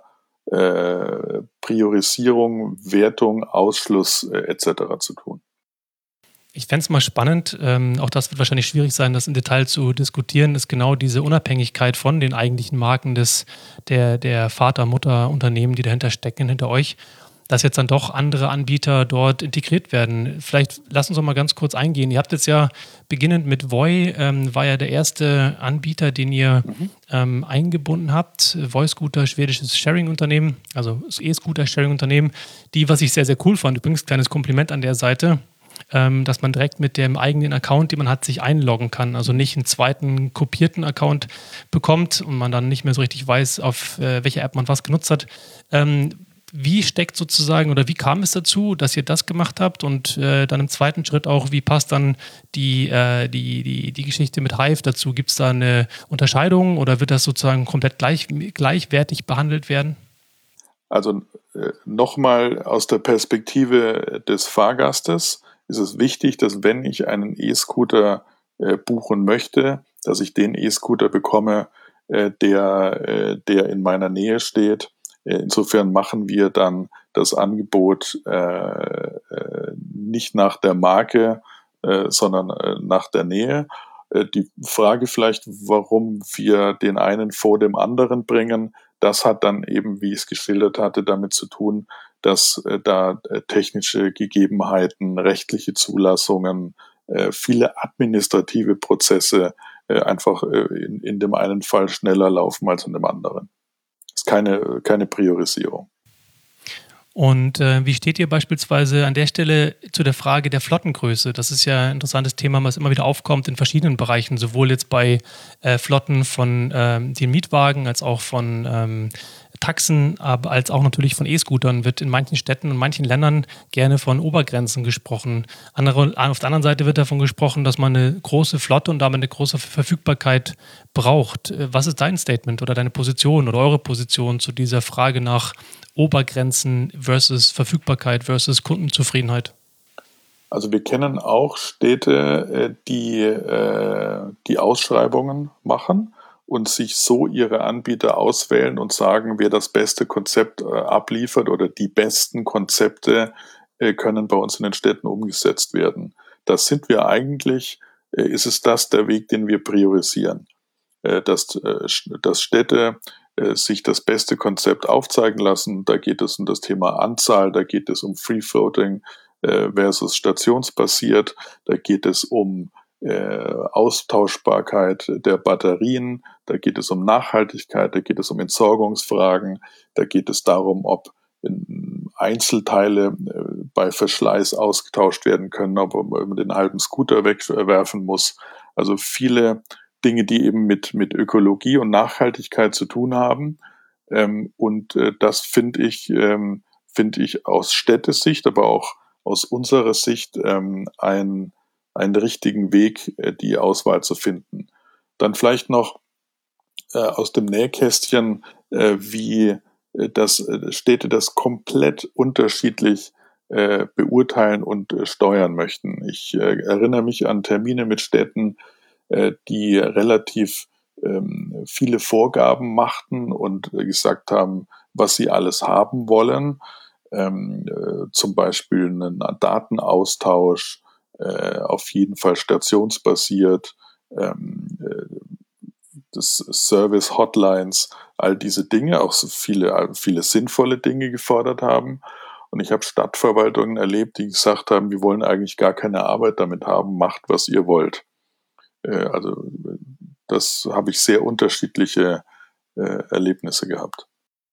Priorisierung, Wertung, Ausschluss etc. zu tun. Ich fände es mal spannend, auch das wird wahrscheinlich schwierig sein, das im Detail zu diskutieren, ist genau diese Unabhängigkeit von den eigentlichen Marken der Vater-Mutter-Unternehmen, die dahinter stecken, hinter euch, dass jetzt dann doch andere Anbieter dort integriert werden. Vielleicht lass uns doch mal ganz kurz eingehen. Ihr habt jetzt ja beginnend mit Voi, war ja der erste Anbieter, den ihr eingebunden habt. Voi-Scooter, schwedisches Sharing-Unternehmen, also E-Scooter-Sharing-Unternehmen, die, was ich sehr, sehr cool fand, übrigens kleines Kompliment an der Seite, dass man direkt mit dem eigenen Account, den man hat, sich einloggen kann. Also nicht einen zweiten kopierten Account bekommt und man dann nicht mehr so richtig weiß, auf welcher App man was genutzt hat. Wie steckt sozusagen oder wie kam es dazu, dass ihr das gemacht habt und dann im zweiten Schritt auch, wie passt dann die Geschichte mit Hive dazu? Gibt es da eine Unterscheidung oder wird das sozusagen komplett gleichwertig behandelt werden? Also nochmal aus der Perspektive des Fahrgastes ist es wichtig, dass wenn ich einen E-Scooter buchen möchte, dass ich den E-Scooter bekomme, der in meiner Nähe steht. Insofern machen wir dann das Angebot nicht nach der Marke, sondern nach der Nähe. Die Frage vielleicht, warum wir den einen vor dem anderen bringen, das hat dann eben, wie ich es geschildert hatte, damit zu tun, dass da technische Gegebenheiten, rechtliche Zulassungen, viele administrative Prozesse einfach in dem einen Fall schneller laufen als in dem anderen. Das ist keine Priorisierung. Und wie steht ihr beispielsweise an der Stelle zu der Frage der Flottengröße? Das ist ja ein interessantes Thema, was immer wieder aufkommt in verschiedenen Bereichen, sowohl jetzt bei Flotten von den Mietwagen als auch von Taxen, aber als auch natürlich von E-Scootern wird in manchen Städten und manchen Ländern gerne von Obergrenzen gesprochen. Auf der anderen Seite wird davon gesprochen, dass man eine große Flotte und damit eine große Verfügbarkeit braucht. Was ist dein Statement oder deine Position oder eure Position zu dieser Frage nach Obergrenzen versus Verfügbarkeit versus Kundenzufriedenheit? Also wir kennen auch Städte, die Ausschreibungen machen und sich so ihre Anbieter auswählen und sagen, wer das beste Konzept abliefert oder die besten Konzepte können bei uns in den Städten umgesetzt werden. Das sind wir eigentlich, ist es das der Weg, den wir priorisieren. Dass Städte sich das beste Konzept aufzeigen lassen. Da geht es um das Thema Anzahl, da geht es um Free Floating versus stationsbasiert, da geht es um Austauschbarkeit der Batterien, da geht es um Nachhaltigkeit, da geht es um Entsorgungsfragen, da geht es darum, ob Einzelteile bei Verschleiß ausgetauscht werden können, ob man den halben Scooter wegwerfen muss. Also viele Dinge, die eben mit Ökologie und Nachhaltigkeit zu tun haben. Das finde ich aus Städtesicht, aber auch aus unserer Sicht einen richtigen Weg, die Auswahl zu finden. Dann vielleicht noch aus dem Nähkästchen, wie Städte das komplett unterschiedlich beurteilen und steuern möchten. Ich erinnere mich an Termine mit Städten, die relativ viele Vorgaben machten und gesagt haben, was sie alles haben wollen. Zum Beispiel einen Datenaustausch, auf jeden Fall stationsbasiert, das Service Hotlines, all diese Dinge, auch so viele sinnvolle Dinge gefordert haben. Und ich habe Stadtverwaltungen erlebt, die gesagt haben, wir wollen eigentlich gar keine Arbeit damit haben, macht, was ihr wollt. Also das habe ich sehr unterschiedliche Erlebnisse gehabt.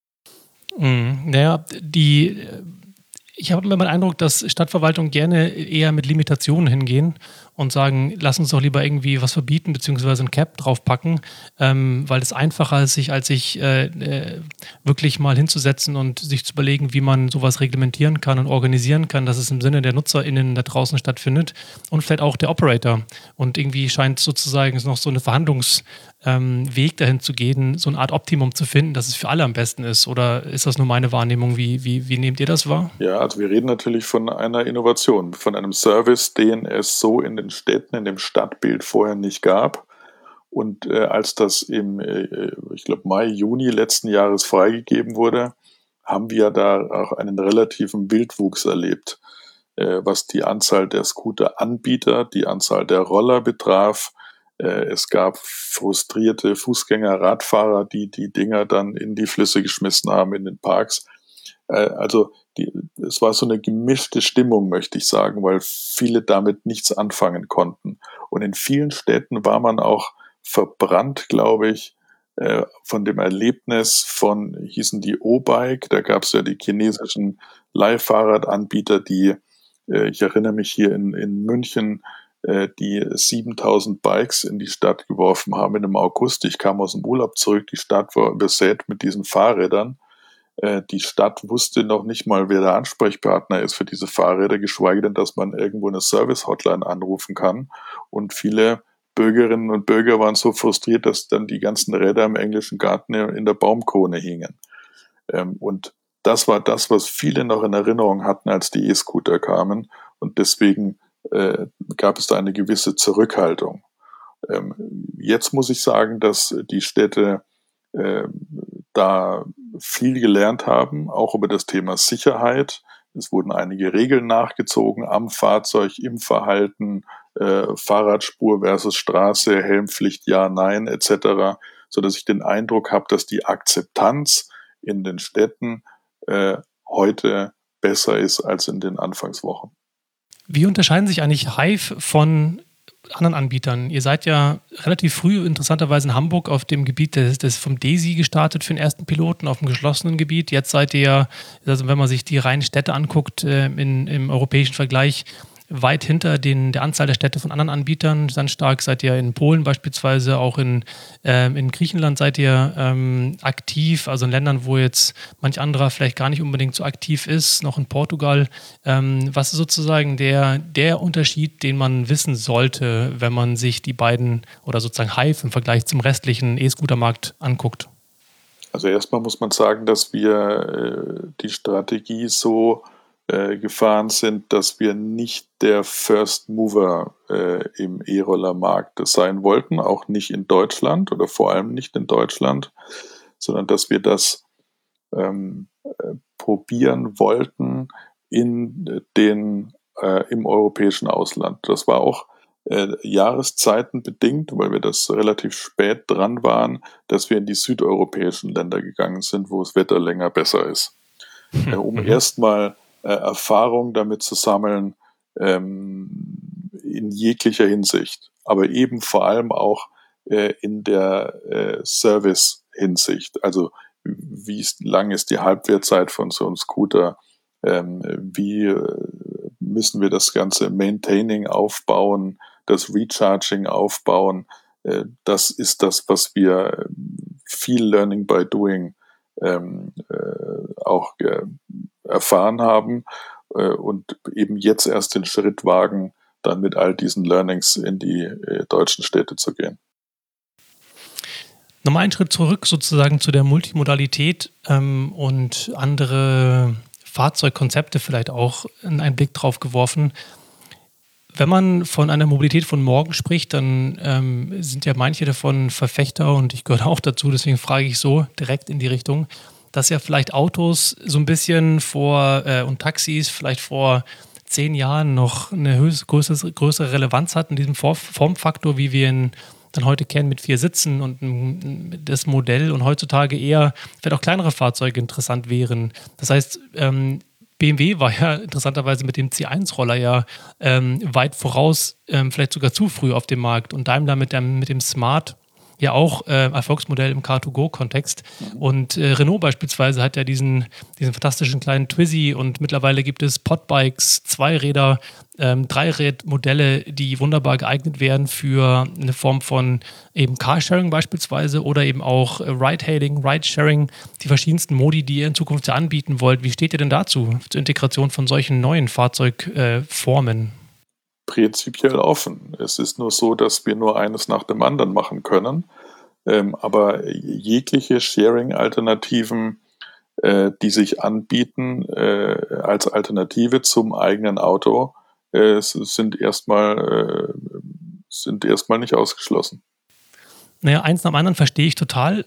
Naja, ich habe immer den Eindruck, dass Stadtverwaltungen gerne eher mit Limitationen hingehen und sagen, lass uns doch lieber irgendwie was verbieten, beziehungsweise ein Cap draufpacken, weil es einfacher ist, sich wirklich mal hinzusetzen und sich zu überlegen, wie man sowas reglementieren kann und organisieren kann, dass es im Sinne der NutzerInnen da draußen stattfindet und vielleicht auch der Operator. Und irgendwie scheint sozusagen noch so eine Verhandlungsweg dahin zu gehen, so eine Art Optimum zu finden, dass es für alle am besten ist. Oder ist das nur meine Wahrnehmung? Wie nehmt ihr das wahr? Ja, also wir reden natürlich von einer Innovation, von einem Service, den es so in den Städten, in dem Stadtbild vorher nicht gab. Und als das ich glaube, Mai, Juni letzten Jahres freigegeben wurde, haben wir da auch einen relativen Wildwuchs erlebt. was die Anzahl der Scooter-Anbieter, die Anzahl der Roller betraf. Es gab frustrierte Fußgänger, Radfahrer, die die Dinger dann in die Flüsse geschmissen haben in den Parks. Also es war so eine gemischte Stimmung, möchte ich sagen, weil viele damit nichts anfangen konnten. Und in vielen Städten war man auch verbrannt, glaube ich, von dem Erlebnis hießen die O-Bike, da gab es ja die chinesischen Leihfahrradanbieter, die, ich erinnere mich hier in München, die 7000 Bikes in die Stadt geworfen haben in dem August. Ich kam aus dem Urlaub zurück, die Stadt war übersät mit diesen Fahrrädern. Die Stadt wusste noch nicht mal, wer der Ansprechpartner ist für diese Fahrräder, geschweige denn, dass man irgendwo eine Service-Hotline anrufen kann. Und viele Bürgerinnen und Bürger waren so frustriert, dass dann die ganzen Räder im englischen Garten in der Baumkrone hingen. Und das war das, was viele noch in Erinnerung hatten, als die E-Scooter kamen. Und deswegen gab es da eine gewisse Zurückhaltung. Jetzt muss ich sagen, dass die Städte da viel gelernt haben, auch über das Thema Sicherheit. Es wurden einige Regeln nachgezogen am Fahrzeug, im Verhalten, Fahrradspur versus Straße, Helmpflicht, ja, nein, etc., sodass ich den Eindruck habe, dass die Akzeptanz in den Städten heute besser ist als in den Anfangswochen. Wie unterscheiden sich eigentlich Hive von anderen Anbietern? Ihr seid ja relativ früh interessanterweise in Hamburg auf dem Gebiet des vom DESI gestartet für den ersten Piloten auf dem geschlossenen Gebiet. Jetzt seid ihr, also wenn man sich die reinen Städte anguckt, im europäischen Vergleich, weit hinter der Anzahl der Städte von anderen Anbietern. Ganz stark seid ihr in Polen beispielsweise, auch in Griechenland seid ihr aktiv, also in Ländern, wo jetzt manch anderer vielleicht gar nicht unbedingt so aktiv ist, noch in Portugal. Was ist sozusagen der Unterschied, den man wissen sollte, wenn man sich die beiden oder sozusagen Hive im Vergleich zum restlichen E-Scooter-Markt anguckt? Also erstmal muss man sagen, dass wir die Strategie so gefahren sind, dass wir nicht der First Mover im E-Roller-Markt sein wollten, auch nicht in Deutschland oder vor allem nicht in Deutschland, sondern dass wir das probieren wollten im europäischen Ausland. Das war auch Jahreszeiten bedingt, weil wir das relativ spät dran waren, dass wir in die südeuropäischen Länder gegangen sind, wo das Wetter länger besser ist. Um erstmal Erfahrung damit zu sammeln, in jeglicher Hinsicht, aber eben vor allem auch in der Service-Hinsicht. Also wie lang ist die Halbwertzeit von so einem Scooter? Wie müssen wir das ganze Maintaining aufbauen, das Recharging aufbauen? Das ist das, was wir viel Learning by Doing auch erfahren haben und eben jetzt erst den Schritt wagen, dann mit all diesen Learnings in die deutschen Städte zu gehen. Nochmal einen Schritt zurück sozusagen zu der Multimodalität und andere Fahrzeugkonzepte vielleicht auch einen Blick drauf geworfen. Wenn man von einer Mobilität von morgen spricht, dann sind ja manche davon Verfechter und ich gehöre auch dazu, deswegen frage ich so direkt in die Richtung, dass ja vielleicht Autos so ein bisschen und Taxis vielleicht vor 10 Jahren noch eine größere Relevanz hatten, diesem Formfaktor, wie wir ihn dann heute kennen, mit 4 Sitzen und das Modell und heutzutage eher vielleicht auch kleinere Fahrzeuge interessant wären. Das heißt, BMW war ja interessanterweise mit dem C1-Roller ja weit voraus, vielleicht sogar zu früh auf dem Markt und Daimler mit dem Smart ja auch Erfolgsmodell im Car2Go-Kontext. Und Renault beispielsweise hat ja diesen fantastischen kleinen Twizy und mittlerweile gibt es Podbikes, Zweiräder, Dreirädmodelle, die wunderbar geeignet wären für eine Form von eben Carsharing beispielsweise oder eben auch Ride-Hailing, Ride-Sharing, die verschiedensten Modi, die ihr in Zukunft ja anbieten wollt. Wie steht ihr denn dazu, zur Integration von solchen neuen Fahrzeugformen? Prinzipiell offen. Es ist nur so, dass wir nur eines nach dem anderen machen können. Aber jegliche Sharing-Alternativen, die sich anbieten als Alternative zum eigenen Auto, sind erstmal nicht ausgeschlossen. Naja, eins nach dem anderen verstehe ich total.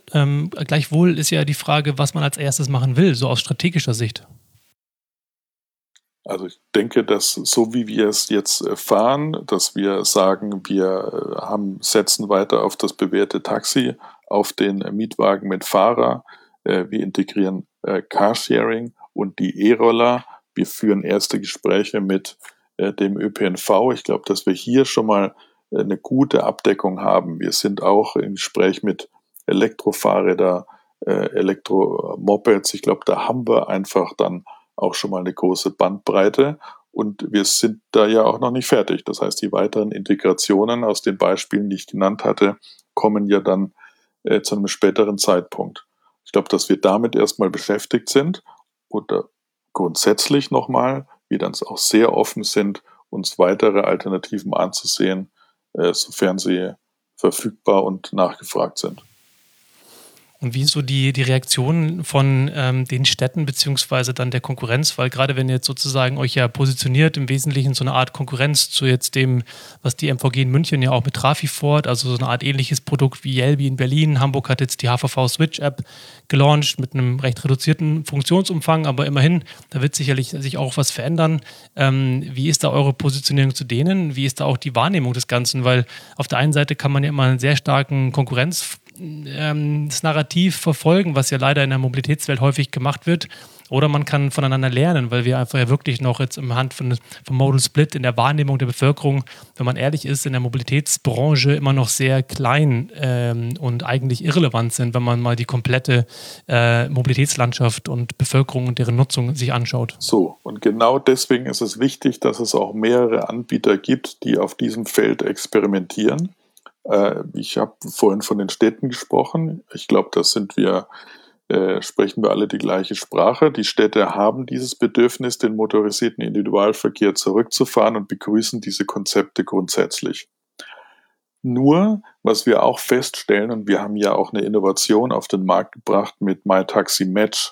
Gleichwohl ist ja die Frage, was man als erstes machen will, so aus strategischer Sicht. Also ich denke, dass so wie wir es jetzt fahren, dass wir sagen, wir setzen weiter auf das bewährte Taxi, auf den Mietwagen mit Fahrer, wir integrieren Carsharing und die E-Roller, wir führen erste Gespräche mit dem ÖPNV. Ich glaube, dass wir hier schon mal eine gute Abdeckung haben. Wir sind auch im Gespräch mit Elektrofahrräder, Elektromopeds. Ich glaube, da haben wir einfach dann auch schon mal eine große Bandbreite und wir sind da ja auch noch nicht fertig. Das heißt, die weiteren Integrationen aus den Beispielen, die ich genannt hatte, kommen ja dann zu einem späteren Zeitpunkt. Ich glaube, dass wir damit erstmal beschäftigt sind oder grundsätzlich nochmal, wir dann auch sehr offen sind, uns weitere Alternativen anzusehen, sofern sie verfügbar und nachgefragt sind. Und wie ist so die Reaktion von den Städten beziehungsweise dann der Konkurrenz? Weil gerade wenn ihr jetzt sozusagen euch ja positioniert, im Wesentlichen so eine Art Konkurrenz zu jetzt dem, was die MVG in München ja auch mit Trafifort, also so eine Art ähnliches Produkt wie Yelby in Berlin. Hamburg hat jetzt die HVV Switch App gelauncht mit einem recht reduzierten Funktionsumfang, aber immerhin, da wird sicherlich sich auch was verändern. Wie ist da eure Positionierung zu denen? Wie ist da auch die Wahrnehmung des Ganzen? Weil auf der einen Seite kann man ja immer einen sehr starken das Narrativ verfolgen, was ja leider in der Mobilitätswelt häufig gemacht wird. Oder man kann voneinander lernen, weil wir einfach ja wirklich noch jetzt im Hand vom Modal Split in der Wahrnehmung der Bevölkerung, wenn man ehrlich ist, in der Mobilitätsbranche immer noch sehr klein und eigentlich irrelevant sind, wenn man mal die komplette Mobilitätslandschaft und Bevölkerung und deren Nutzung sich anschaut. So, und genau deswegen ist es wichtig, dass es auch mehrere Anbieter gibt, die auf diesem Feld experimentieren. Ich habe vorhin von den Städten gesprochen. Ich glaube, sprechen wir alle die gleiche Sprache. Die Städte haben dieses Bedürfnis, den motorisierten Individualverkehr zurückzufahren und begrüßen diese Konzepte grundsätzlich. Nur, was wir auch feststellen, und wir haben ja auch eine Innovation auf den Markt gebracht mit MyTaxiMatch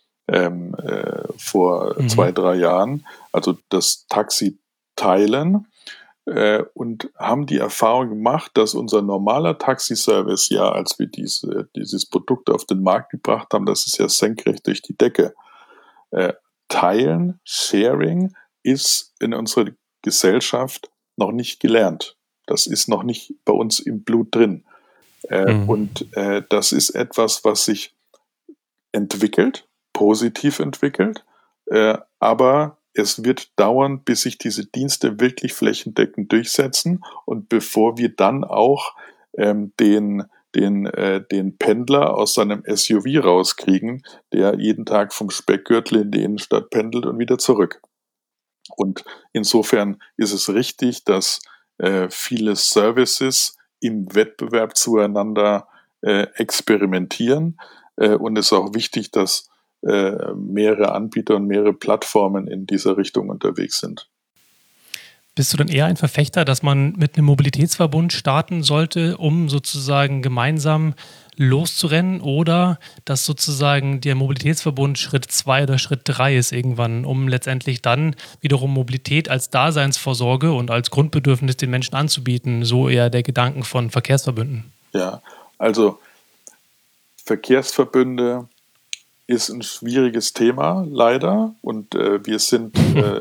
vor 2-3 Jahren, also das Taxi teilen, und haben die Erfahrung gemacht, dass unser normaler Taxiservice ja, als wir dieses Produkt auf den Markt gebracht haben, das ist ja senkrecht durch die Decke. Teilen, Sharing ist in unserer Gesellschaft noch nicht gelernt. Das ist noch nicht bei uns im Blut drin. Und das ist etwas, was sich entwickelt, positiv entwickelt, aber es wird dauern, bis sich diese Dienste wirklich flächendeckend durchsetzen und bevor wir dann auch den Pendler aus seinem SUV rauskriegen, der jeden Tag vom Speckgürtel in die Innenstadt pendelt und wieder zurück. Und insofern ist es richtig, dass viele Services im Wettbewerb zueinander experimentieren und es ist auch wichtig, dass mehrere Anbieter und mehrere Plattformen in dieser Richtung unterwegs sind. Bist du dann eher ein Verfechter, dass man mit einem Mobilitätsverbund starten sollte, um sozusagen gemeinsam loszurennen, oder dass sozusagen der Mobilitätsverbund Schritt 2 oder Schritt 3 ist irgendwann, um letztendlich dann wiederum Mobilität als Daseinsvorsorge und als Grundbedürfnis den Menschen anzubieten, so eher der Gedanken von Verkehrsverbünden? Ja, also Verkehrsverbünde ist ein schwieriges Thema, leider. Und wir sind,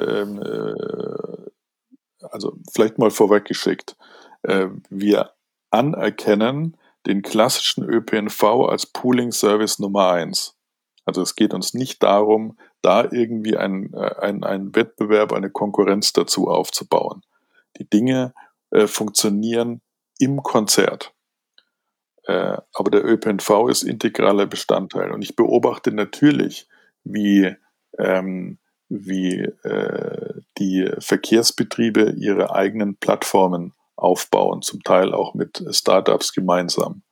also vielleicht mal vorweggeschickt, wir anerkennen den klassischen ÖPNV als Pooling-Service Nummer 1. Also es geht uns nicht darum, da irgendwie einen Wettbewerb, eine Konkurrenz dazu aufzubauen. Die Dinge funktionieren im Konzert. Aber der ÖPNV ist integraler Bestandteil. Und ich beobachte natürlich, wie die Verkehrsbetriebe ihre eigenen Plattformen aufbauen, zum Teil auch mit Startups gemeinsam.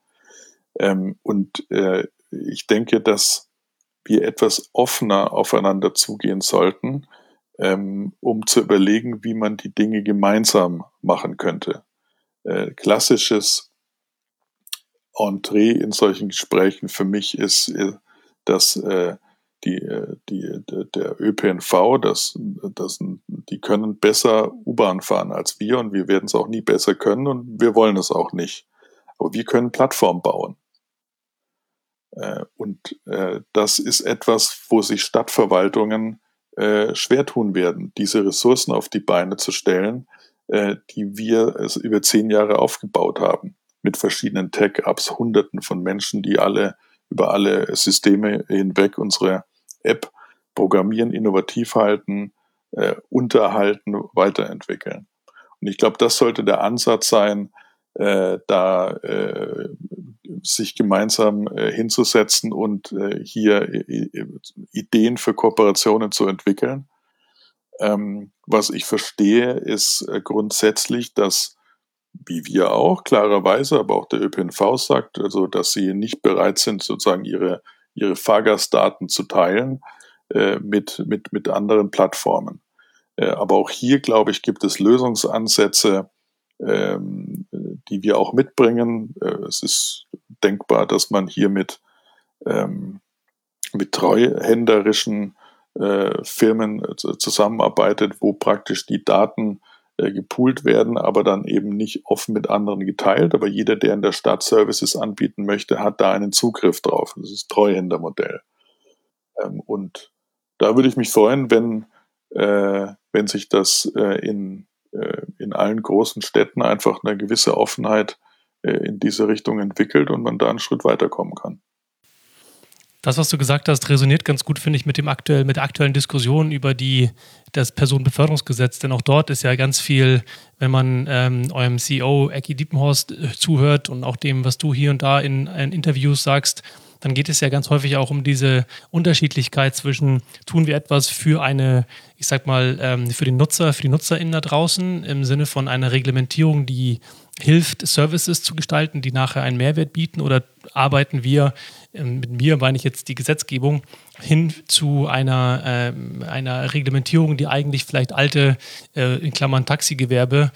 Ich denke, dass wir etwas offener aufeinander zugehen sollten, um zu überlegen, wie man die Dinge gemeinsam machen könnte. Klassisches Entree in solchen Gesprächen für mich ist, dass der ÖPNV, die können besser U-Bahn fahren als wir und wir werden es auch nie besser können und wir wollen es auch nicht. Aber wir können Plattformen bauen. Das ist etwas, wo sich Stadtverwaltungen schwer tun werden, diese Ressourcen auf die Beine zu stellen, die wir über 10 Jahre aufgebaut haben, mit verschiedenen Tech-Ups, Hunderten von Menschen, die alle über alle Systeme hinweg unsere App programmieren, innovativ halten, unterhalten, weiterentwickeln. Und ich glaube, das sollte der Ansatz sein, sich gemeinsam hinzusetzen und hier Ideen für Kooperationen zu entwickeln. Was ich verstehe, ist grundsätzlich, dass, wie wir auch, klarerweise, aber auch der ÖPNV sagt, also dass sie nicht bereit sind, sozusagen ihre Fahrgastdaten zu teilen mit anderen Plattformen. Aber auch hier, glaube ich, gibt es Lösungsansätze, die wir auch mitbringen. Es ist denkbar, dass man hier mit treuhänderischen Firmen zusammenarbeitet, wo praktisch die Daten gepoolt werden, aber dann eben nicht offen mit anderen geteilt. Aber jeder, der in der Stadt Services anbieten möchte, hat da einen Zugriff drauf. Das ist Treuhändermodell. Und da würde ich mich freuen, wenn sich das in allen großen Städten einfach eine gewisse Offenheit in diese Richtung entwickelt und man da einen Schritt weiterkommen kann. Das, was du gesagt hast, resoniert ganz gut, finde ich, mit der aktuellen Diskussion über das Personenbeförderungsgesetz. Denn auch dort ist ja ganz viel, wenn man eurem CEO Ecki Diepenhorst zuhört und auch dem, was du hier und da in Interviews sagst, dann geht es ja ganz häufig auch um diese Unterschiedlichkeit zwischen, tun wir etwas für ich sag mal, für die NutzerInnen da draußen im Sinne von einer Reglementierung, die hilft, Services zu gestalten, die nachher einen Mehrwert bieten, oder arbeiten wir, mit mir meine ich jetzt die Gesetzgebung, hin zu einer Reglementierung, die eigentlich vielleicht alte, in Klammern Taxigewerbe,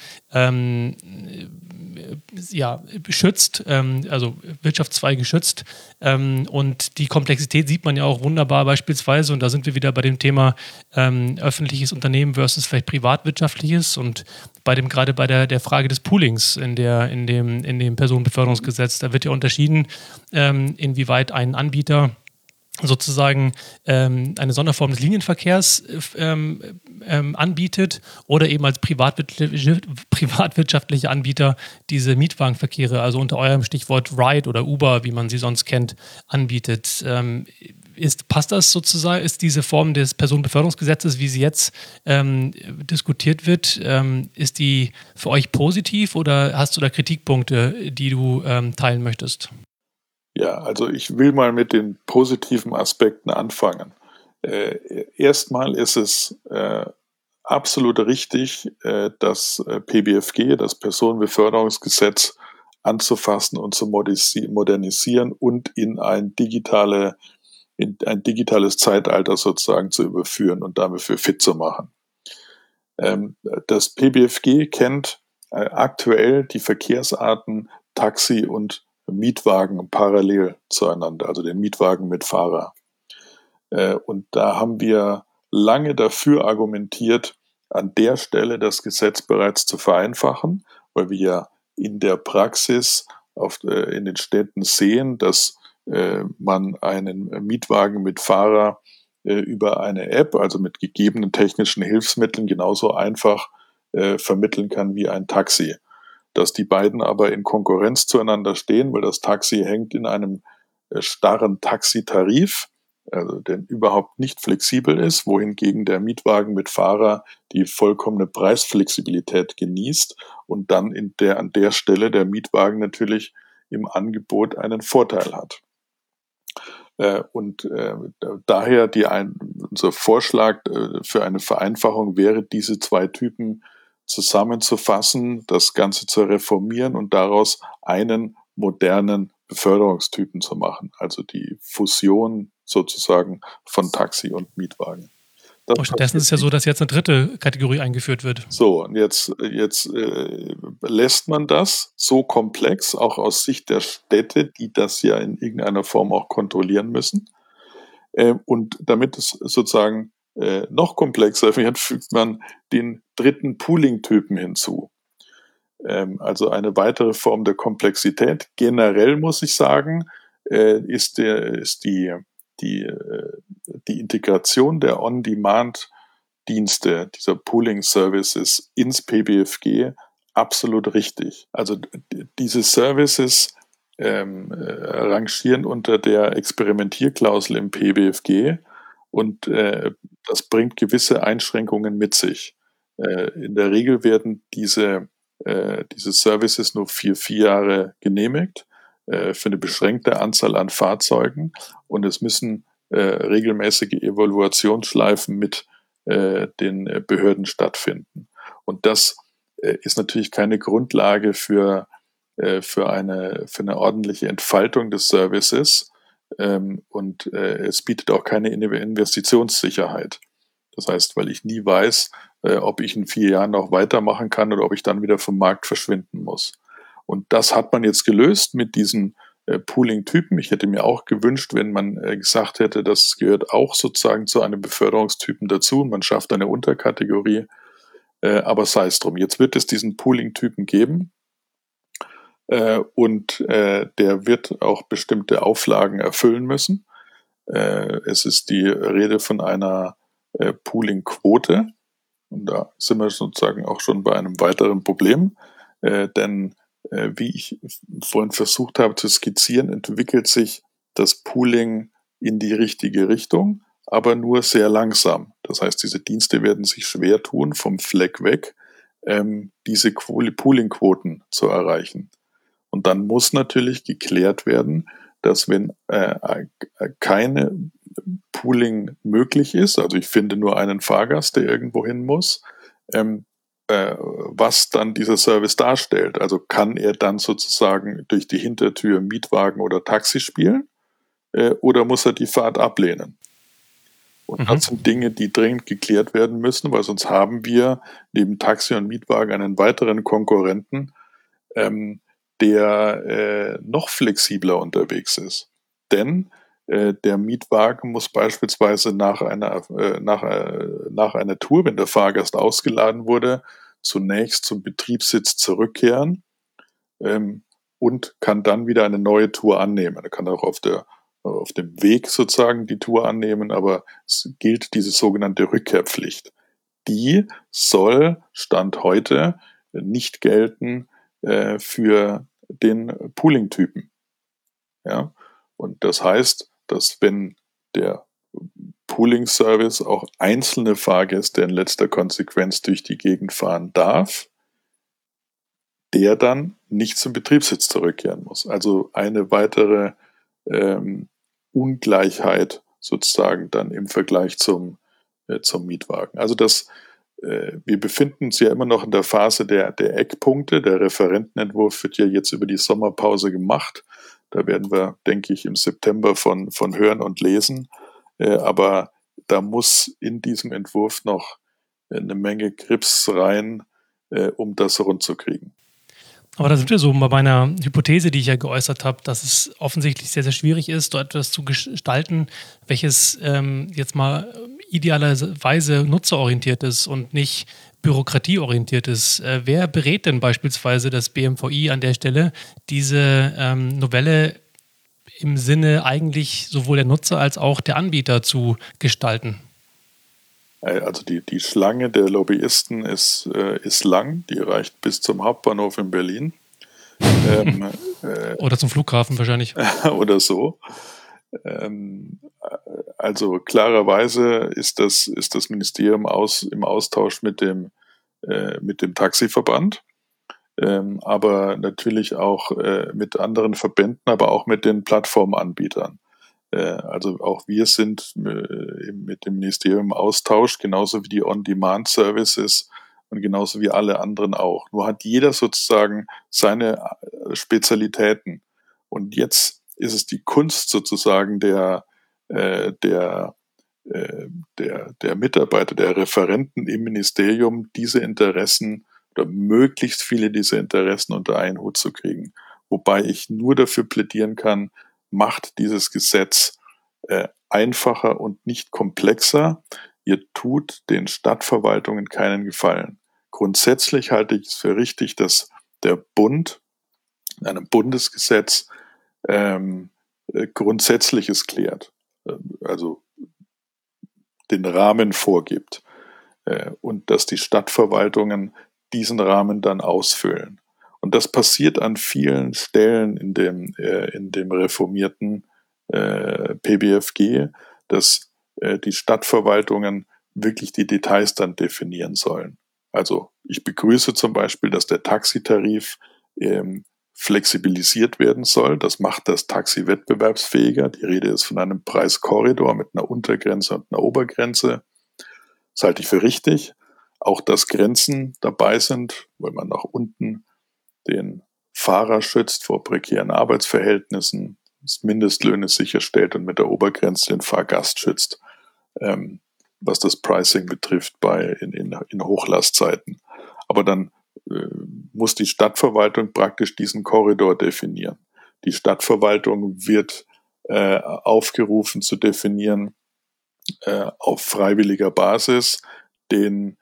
schützt, also Wirtschaftszweige schützt. Und die Komplexität sieht man ja auch wunderbar beispielsweise, und da sind wir wieder bei dem Thema öffentliches Unternehmen versus vielleicht privatwirtschaftliches, und gerade bei der Frage des Poolings in dem Personenbeförderungsgesetz, da wird ja unterschieden, inwieweit ein Anbieter sozusagen eine Sonderform des Linienverkehrs anbietet oder eben als privatwirtschaftlicher Anbieter diese Mietwagenverkehre, also unter eurem Stichwort Ride oder Uber, wie man sie sonst kennt, anbietet. Passt das sozusagen, ist diese Form des Personenbeförderungsgesetzes, wie sie jetzt diskutiert wird, ist die für euch positiv, oder hast du da Kritikpunkte, die du teilen möchtest? Ja, also ich will mal mit den positiven Aspekten anfangen. Erstmal ist es absolut richtig, das PBFG, das Personenbeförderungsgesetz, anzufassen und zu modernisieren und in ein digitales Zeitalter sozusagen zu überführen und dafür fit zu machen. Das PBFG kennt aktuell die Verkehrsarten Taxi und Mietwagen parallel zueinander, also den Mietwagen mit Fahrer. Und da haben wir lange dafür argumentiert, an der Stelle das Gesetz bereits zu vereinfachen, weil wir ja in der Praxis in den Städten sehen, dass man einen Mietwagen mit Fahrer über eine App, also mit gegebenen technischen Hilfsmitteln, genauso einfach vermitteln kann wie ein Taxi. Dass die beiden aber in Konkurrenz zueinander stehen, weil das Taxi hängt in einem starren Taxitarif, also der überhaupt nicht flexibel ist, wohingegen der Mietwagen mit Fahrer die vollkommene Preisflexibilität genießt und dann an der Stelle der Mietwagen natürlich im Angebot einen Vorteil hat. Daher unser Vorschlag für eine Vereinfachung wäre, diese zwei Typen zusammenzufassen, das Ganze zu reformieren und daraus einen modernen Beförderungstypen zu machen, also die Fusion sozusagen von Taxi und Mietwagen. Stattdessen ist es ja so, dass jetzt eine dritte Kategorie eingeführt wird. So, und jetzt lässt man das so komplex, auch aus Sicht der Städte, die das ja in irgendeiner Form auch kontrollieren müssen. Und damit es sozusagen noch komplexer wird, fügt man den dritten Pooling-Typen hinzu. Also eine weitere Form der Komplexität. Generell muss ich sagen, ist die die Integration der On-Demand-Dienste, dieser Pooling-Services ins PBFG absolut richtig. Also diese Services rangieren unter der Experimentierklausel im PBFG und das bringt gewisse Einschränkungen mit sich. In der Regel werden diese Services nur für 4 Jahre genehmigt, für eine beschränkte Anzahl an Fahrzeugen, und es müssen regelmäßige Evaluationsschleifen mit den Behörden stattfinden. Und das ist natürlich keine Grundlage für eine ordentliche Entfaltung des Services, und es bietet auch keine Investitionssicherheit. Das heißt, weil ich nie weiß, ob ich in 4 Jahren noch weitermachen kann oder ob ich dann wieder vom Markt verschwinden muss. Und das hat man jetzt gelöst mit diesen Pooling-Typen. Ich hätte mir auch gewünscht, wenn man gesagt hätte, das gehört auch sozusagen zu einem Beförderungstypen dazu und man schafft eine Unterkategorie. Aber sei es drum. Jetzt wird es diesen Pooling-Typen geben. Und der wird auch bestimmte Auflagen erfüllen müssen. Es ist die Rede von einer Pooling-Quote. Und da sind wir sozusagen auch schon bei einem weiteren Problem. Denn wie ich vorhin versucht habe zu skizzieren, entwickelt sich das Pooling in die richtige Richtung, aber nur sehr langsam. Das heißt, diese Dienste werden sich schwer tun, vom Fleck weg diese Pooling-Quoten zu erreichen. Und dann muss natürlich geklärt werden, dass wenn keine Pooling möglich ist, also ich finde nur einen Fahrgast, der irgendwo hin muss, was dann dieser Service darstellt. Also kann er dann sozusagen durch die Hintertür Mietwagen oder Taxi spielen oder muss er die Fahrt ablehnen? Und das sind Dinge, die dringend geklärt werden müssen, weil sonst haben wir neben Taxi und Mietwagen einen weiteren Konkurrenten, der noch flexibler unterwegs ist. Denn der Mietwagen muss beispielsweise nach einer Tour, wenn der Fahrgast ausgeladen wurde, zunächst zum Betriebssitz zurückkehren und kann dann wieder eine neue Tour annehmen. Er kann auch auf dem Weg sozusagen die Tour annehmen, aber es gilt diese sogenannte Rückkehrpflicht. Die soll Stand heute nicht gelten für den Pooling-Typen. Ja? Und das heißt, dass wenn der Pooling-Service auch einzelne Fahrgäste in letzter Konsequenz durch die Gegend fahren darf, der dann nicht zum Betriebssitz zurückkehren muss. Also eine weitere Ungleichheit sozusagen dann im Vergleich zum Mietwagen. Also wir befinden uns ja immer noch in der Phase der Eckpunkte. Der Referentenentwurf wird ja jetzt über die Sommerpause gemacht. Da werden wir, denke ich, im September von hören und lesen. Aber da muss in diesem Entwurf noch eine Menge Grips rein, um das rund zu kriegen. Aber da sind wir so bei meiner Hypothese, die ich ja geäußert habe, dass es offensichtlich sehr, sehr schwierig ist, dort etwas zu gestalten, welches jetzt mal idealerweise nutzerorientiert ist und nicht bürokratieorientiert ist. Wer berät denn beispielsweise das BMVI an der Stelle, diese Novelle im Sinne eigentlich sowohl der Nutzer als auch der Anbieter zu gestalten? Also die Schlange der Lobbyisten ist lang, die reicht bis zum Hauptbahnhof in Berlin. Oder zum Flughafen wahrscheinlich. Oder so. Also klarerweise ist das Ministerium im Austausch mit dem Taxiverband, aber natürlich auch mit anderen Verbänden, aber auch mit den Plattformanbietern. Also auch wir sind mit dem Ministerium im Austausch, genauso wie die On-Demand-Services und genauso wie alle anderen auch. Nur hat jeder sozusagen seine Spezialitäten. Und jetzt ist es die Kunst sozusagen der Mitarbeiter, der Referenten im Ministerium, diese Interessen oder möglichst viele dieser Interessen unter einen Hut zu kriegen. Wobei ich nur dafür plädieren kann, macht dieses Gesetz einfacher und nicht komplexer. Ihr tut den Stadtverwaltungen keinen Gefallen. Grundsätzlich halte ich es für richtig, dass der Bund in einem Bundesgesetz Grundsätzliches klärt. Also den Rahmen vorgibt und dass die Stadtverwaltungen diesen Rahmen dann ausfüllen. Und das passiert an vielen Stellen in dem reformierten PBFG, dass die Stadtverwaltungen wirklich die Details dann definieren sollen. Also ich begrüße zum Beispiel, dass der Taxitarif flexibilisiert werden soll. Das macht das Taxi wettbewerbsfähiger. Die Rede ist von einem Preiskorridor mit einer Untergrenze und einer Obergrenze. Das halte ich für richtig. Auch, dass Grenzen dabei sind, weil man nach unten den Fahrer schützt vor prekären Arbeitsverhältnissen, das Mindestlöhne sicherstellt und mit der Obergrenze den Fahrgast schützt, was das Pricing betrifft in Hochlastzeiten. Aber dann muss die Stadtverwaltung praktisch diesen Korridor definieren. Die Stadtverwaltung wird aufgerufen zu definieren auf freiwilliger Basis den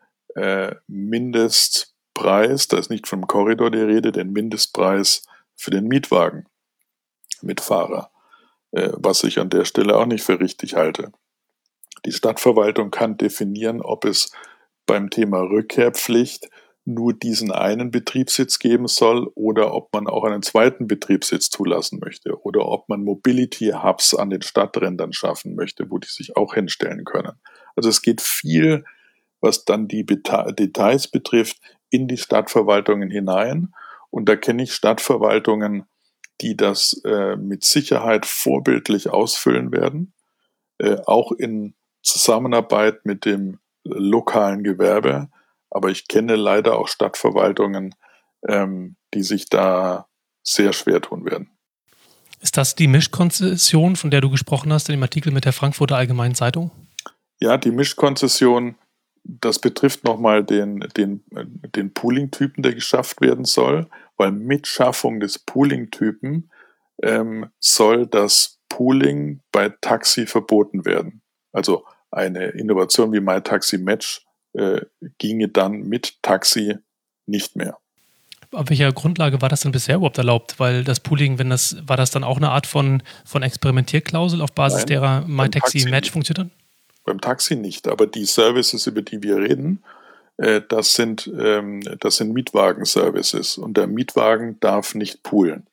Mindestpreis, da ist nicht vom Korridor die Rede, den Mindestpreis für den Mietwagen mit Fahrer, was ich an der Stelle auch nicht für richtig halte. Die Stadtverwaltung kann definieren, ob es beim Thema Rückkehrpflicht nur diesen einen Betriebssitz geben soll oder ob man auch einen zweiten Betriebssitz zulassen möchte oder ob man Mobility-Hubs an den Stadträndern schaffen möchte, wo die sich auch hinstellen können. Also es geht viel, was dann die Details betrifft, in die Stadtverwaltungen hinein. Und da kenne ich Stadtverwaltungen, die das mit Sicherheit vorbildlich ausfüllen werden, auch in Zusammenarbeit mit dem lokalen Gewerbe. Aber ich kenne leider auch Stadtverwaltungen, die sich da sehr schwer tun werden. Ist das die Mischkonzession, von der du gesprochen hast in dem Artikel mit der Frankfurter Allgemeinen Zeitung? Ja, die Mischkonzession, das betrifft nochmal den Pooling-Typen, der geschafft werden soll, weil mit Schaffung des Pooling-Typen soll das Pooling bei Taxi verboten werden. Also eine Innovation wie MyTaxi-Match ginge dann mit Taxi nicht mehr. Auf welcher Grundlage war das denn bisher überhaupt erlaubt? Weil das Pooling, war das dann auch eine Art von Experimentierklausel, auf Basis derer MyTaxi-Match funktioniert hat? Beim Taxi nicht, aber die Services, über die wir reden, das sind Mietwagen-Services und der Mietwagen darf nicht poolen.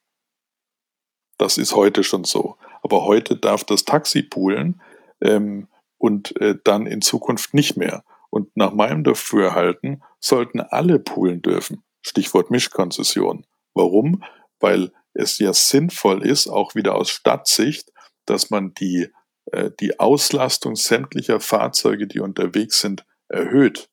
Das ist heute schon so. Aber heute darf das Taxi poolen und dann in Zukunft nicht mehr. Und nach meinem Dafürhalten sollten alle poolen dürfen. Stichwort Mischkonzession. Warum? Weil es ja sinnvoll ist, auch wieder aus Stadtsicht, dass man die Auslastung sämtlicher Fahrzeuge, die unterwegs sind, erhöht.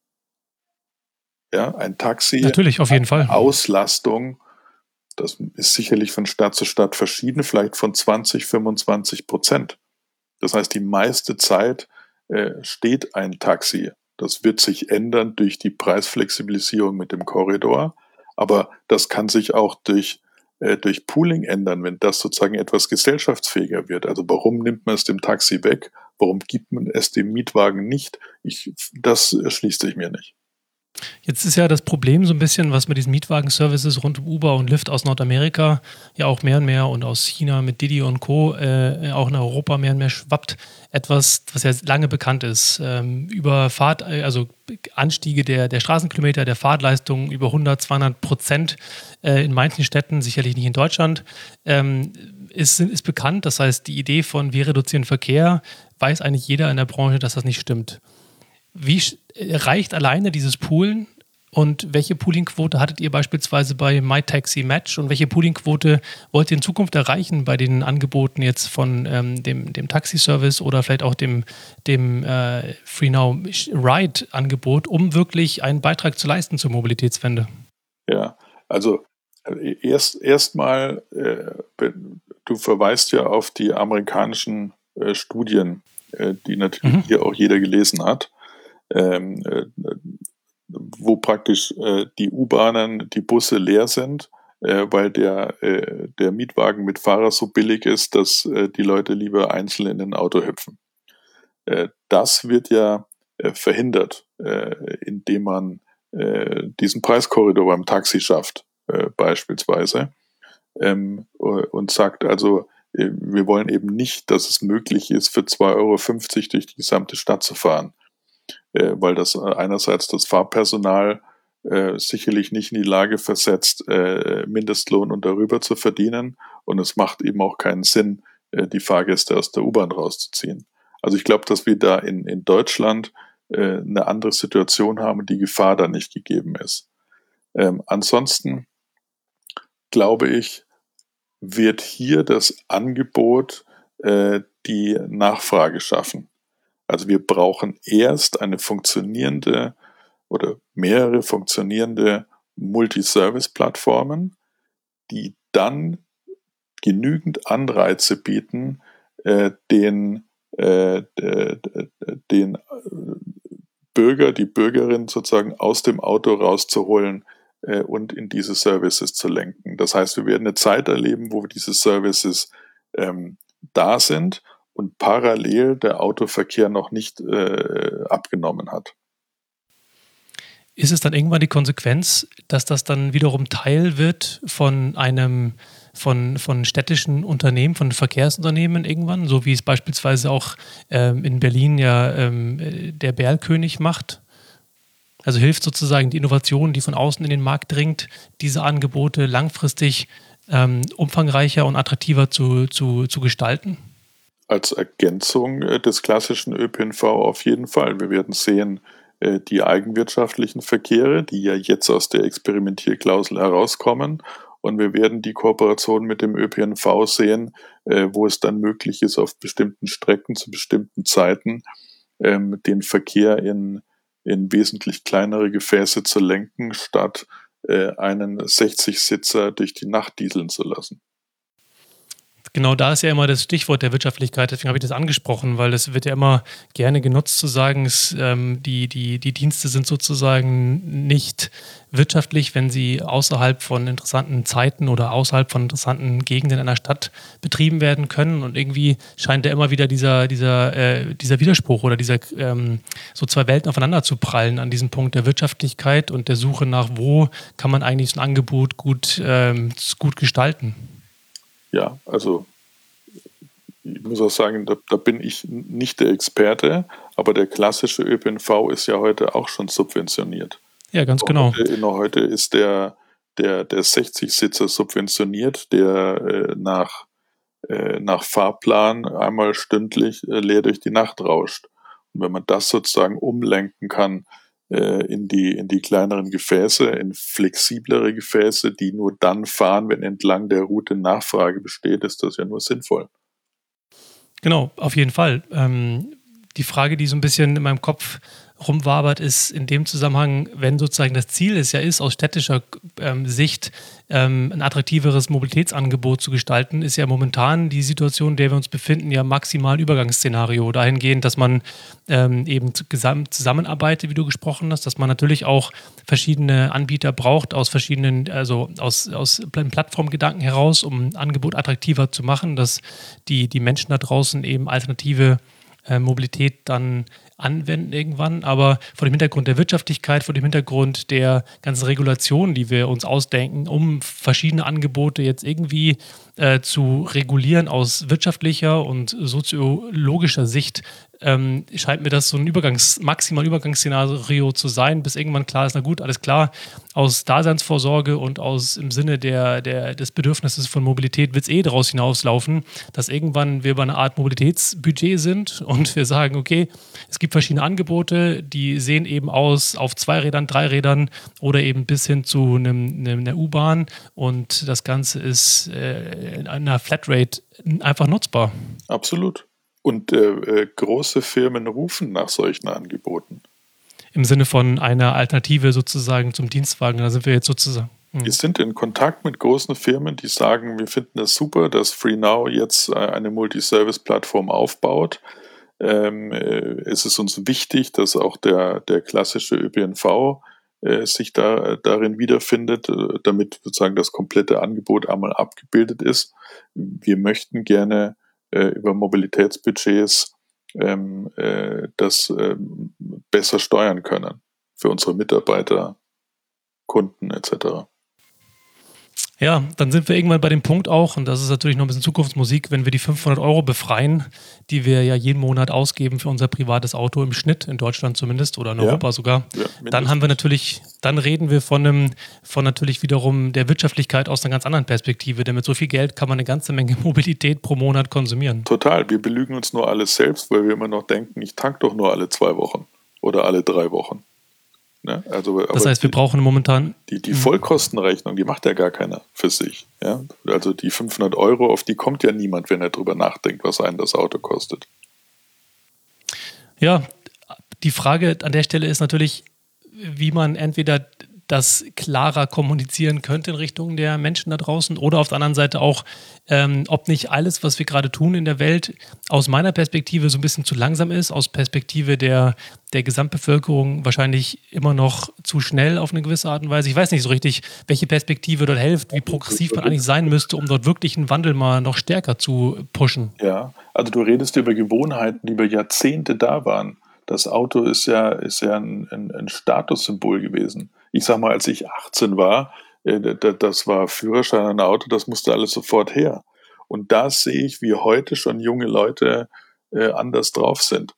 Ja, ein Taxi. Natürlich, auf jeden Fall. Auslastung, das ist sicherlich von Stadt zu Stadt verschieden, vielleicht von 20-25%. Das heißt, die meiste Zeit steht ein Taxi. Das wird sich ändern durch die Preisflexibilisierung mit dem Korridor, aber das kann sich auch durch Pooling ändern, wenn das sozusagen etwas gesellschaftsfähiger wird. Also warum nimmt man es dem Taxi weg? Warum gibt man es dem Mietwagen nicht? Das erschließt sich mir nicht. Jetzt ist ja das Problem so ein bisschen, was mit diesen Mietwagen-Services rund um Uber und Lyft aus Nordamerika ja auch mehr und mehr und aus China mit Didi und Co. Auch nach Europa mehr und mehr schwappt. Etwas, was ja lange bekannt ist. Über Anstiege der Straßenkilometer, der Fahrtleistung über 100-200% in manchen Städten, sicherlich nicht in Deutschland, ist bekannt. Das heißt, die Idee von wir reduzieren Verkehr, weiß eigentlich jeder in der Branche, dass das nicht stimmt. Wie reicht alleine dieses Poolen und welche Poolingquote hattet ihr beispielsweise bei MyTaxi-Match und welche Poolingquote wollt ihr in Zukunft erreichen bei den Angeboten jetzt von dem Taxi-Service oder vielleicht auch dem FreeNow-Ride-Angebot, um wirklich einen Beitrag zu leisten zur Mobilitätswende? Ja, also erstmal, du verweist ja auf die amerikanischen Studien, die natürlich hier auch jeder gelesen hat. Wo praktisch die U-Bahnen, die Busse leer sind, weil der Mietwagen mit Fahrer so billig ist, dass die Leute lieber einzeln in ein Auto hüpfen. Das wird ja verhindert, indem man diesen Preiskorridor beim Taxi schafft, beispielsweise, und sagt also, wir wollen eben nicht, dass es möglich ist, für 2,50 € durch die gesamte Stadt zu fahren, weil das einerseits das Fahrpersonal sicherlich nicht in die Lage versetzt, Mindestlohn und darüber zu verdienen, und es macht eben auch keinen Sinn, die Fahrgäste aus der U-Bahn rauszuziehen. Also ich glaube, dass wir da in Deutschland eine andere Situation haben und die Gefahr da nicht gegeben ist. Ansonsten glaube ich, wird hier das Angebot die Nachfrage schaffen. Also wir brauchen erst eine funktionierende oder mehrere funktionierende Multiservice-Plattformen, die dann genügend Anreize bieten, den Bürger, die Bürgerin sozusagen aus dem Auto rauszuholen und in diese Services zu lenken. Das heißt, wir werden eine Zeit erleben, wo diese Services da sind und parallel der Autoverkehr noch nicht abgenommen hat. Ist es dann irgendwann die Konsequenz, dass das dann wiederum Teil wird von von städtischen Unternehmen, von Verkehrsunternehmen irgendwann, so wie es beispielsweise auch in Berlin ja der Berlkönig macht? Also hilft sozusagen die Innovation, die von außen in den Markt dringt, diese Angebote langfristig umfangreicher und attraktiver zu gestalten? Als Ergänzung des klassischen ÖPNV auf jeden Fall. Wir werden sehen, die eigenwirtschaftlichen Verkehre, die ja jetzt aus der Experimentierklausel herauskommen, und wir werden die Kooperation mit dem ÖPNV sehen, wo es dann möglich ist, auf bestimmten Strecken zu bestimmten Zeiten den Verkehr in wesentlich kleinere Gefäße zu lenken, statt einen 60-Sitzer durch die Nacht dieseln zu lassen. Genau, da ist ja immer das Stichwort der Wirtschaftlichkeit, deswegen habe ich das angesprochen, weil es wird ja immer gerne genutzt zu sagen, die Dienste sind sozusagen nicht wirtschaftlich, wenn sie außerhalb von interessanten Zeiten oder außerhalb von interessanten Gegenden einer Stadt betrieben werden können, und irgendwie scheint ja immer wieder dieser Widerspruch oder so zwei Welten aufeinander zu prallen an diesem Punkt der Wirtschaftlichkeit und der Suche nach, wo kann man eigentlich so ein Angebot gut gestalten. Ja, also ich muss auch sagen, da bin ich nicht der Experte, aber der klassische ÖPNV ist ja heute auch schon subventioniert. Ja, ganz genau. Heute ist der 60-Sitzer subventioniert, der nach Fahrplan einmal stündlich leer durch die Nacht rauscht. Und wenn man das sozusagen umlenken kann in die kleineren Gefäße, in flexiblere Gefäße, die nur dann fahren, wenn entlang der Route Nachfrage besteht, ist das ja nur sinnvoll. Genau, auf jeden Fall. Die Frage, die so ein bisschen in meinem Kopf rumwabert, ist in dem Zusammenhang, wenn sozusagen das Ziel es ja ist, aus städtischer Sicht ein attraktiveres Mobilitätsangebot zu gestalten, ist ja momentan die Situation, in der wir uns befinden, ja maximal Übergangsszenario. Dahingehend, dass man eben zusammenarbeitet, wie du gesprochen hast, dass man natürlich auch verschiedene Anbieter braucht aus verschiedenen, also aus Plattformgedanken heraus, um ein Angebot attraktiver zu machen, dass die Menschen da draußen eben alternative Mobilität dann anwenden irgendwann, aber vor dem Hintergrund der Wirtschaftlichkeit, vor dem Hintergrund der ganzen Regulationen, die wir uns ausdenken, um verschiedene Angebote jetzt irgendwie zu regulieren aus wirtschaftlicher und soziologischer Sicht, scheint mir das so ein maximal Übergangsszenario zu sein, bis irgendwann klar ist, na gut, alles klar, aus Daseinsvorsorge und aus im Sinne des Bedürfnisses von Mobilität wird es daraus hinauslaufen, dass irgendwann wir bei einer Art Mobilitätsbudget sind und wir sagen, okay, es gibt verschiedene Angebote, die sehen eben aus auf 2 Rädern, 3 Rädern oder eben bis hin zu einer U-Bahn, und das Ganze ist in einer Flatrate einfach nutzbar. Absolut. Und große Firmen rufen nach solchen Angeboten. Im Sinne von einer Alternative sozusagen zum Dienstwagen, da sind wir jetzt sozusagen. Wir sind in Kontakt mit großen Firmen, die sagen, wir finden es super, dass FreeNow jetzt eine Multiservice-Plattform aufbaut. Es ist uns wichtig, dass auch der klassische ÖPNV sich darin wiederfindet, damit sozusagen das komplette Angebot einmal abgebildet ist. Wir möchten gerne über Mobilitätsbudgets das besser steuern können für unsere Mitarbeiter, Kunden etc. Ja, dann sind wir irgendwann bei dem Punkt auch, und das ist natürlich noch ein bisschen Zukunftsmusik, wenn wir die 500 Euro befreien, die wir ja jeden Monat ausgeben für unser privates Auto im Schnitt, in Deutschland zumindest oder in Europa sogar, dann haben wir natürlich, dann reden wir von natürlich wiederum der Wirtschaftlichkeit aus einer ganz anderen Perspektive, denn mit so viel Geld kann man eine ganze Menge Mobilität pro Monat konsumieren. Total, wir belügen uns nur alles selbst, weil wir immer noch denken, ich tank doch nur alle 2 Wochen oder alle 3 Wochen. Ne? Also, das heißt, wir brauchen momentan... Die Vollkostenrechnung, die macht ja gar keiner für sich. Ja? Also die 500 Euro, auf die kommt ja niemand, wenn er drüber nachdenkt, was einen das Auto kostet. Ja, die Frage an der Stelle ist natürlich, wie man entweder das klarer kommunizieren könnte in Richtung der Menschen da draußen oder auf der anderen Seite auch, ob nicht alles, was wir gerade tun in der Welt, aus meiner Perspektive so ein bisschen zu langsam ist, aus Perspektive der Gesamtbevölkerung wahrscheinlich immer noch zu schnell auf eine gewisse Art und Weise. Ich weiß nicht so richtig, welche Perspektive dort hilft, wie progressiv man eigentlich sein müsste, um dort wirklich einen Wandel mal noch stärker zu pushen. Ja, also du redest über Gewohnheiten, die über Jahrzehnte da waren. Das Auto ist ja ein Statussymbol gewesen. Ich sag mal, als ich 18 war, das war Führerschein ein Auto, das musste alles sofort her. Und da sehe ich, wie heute schon junge Leute anders drauf sind.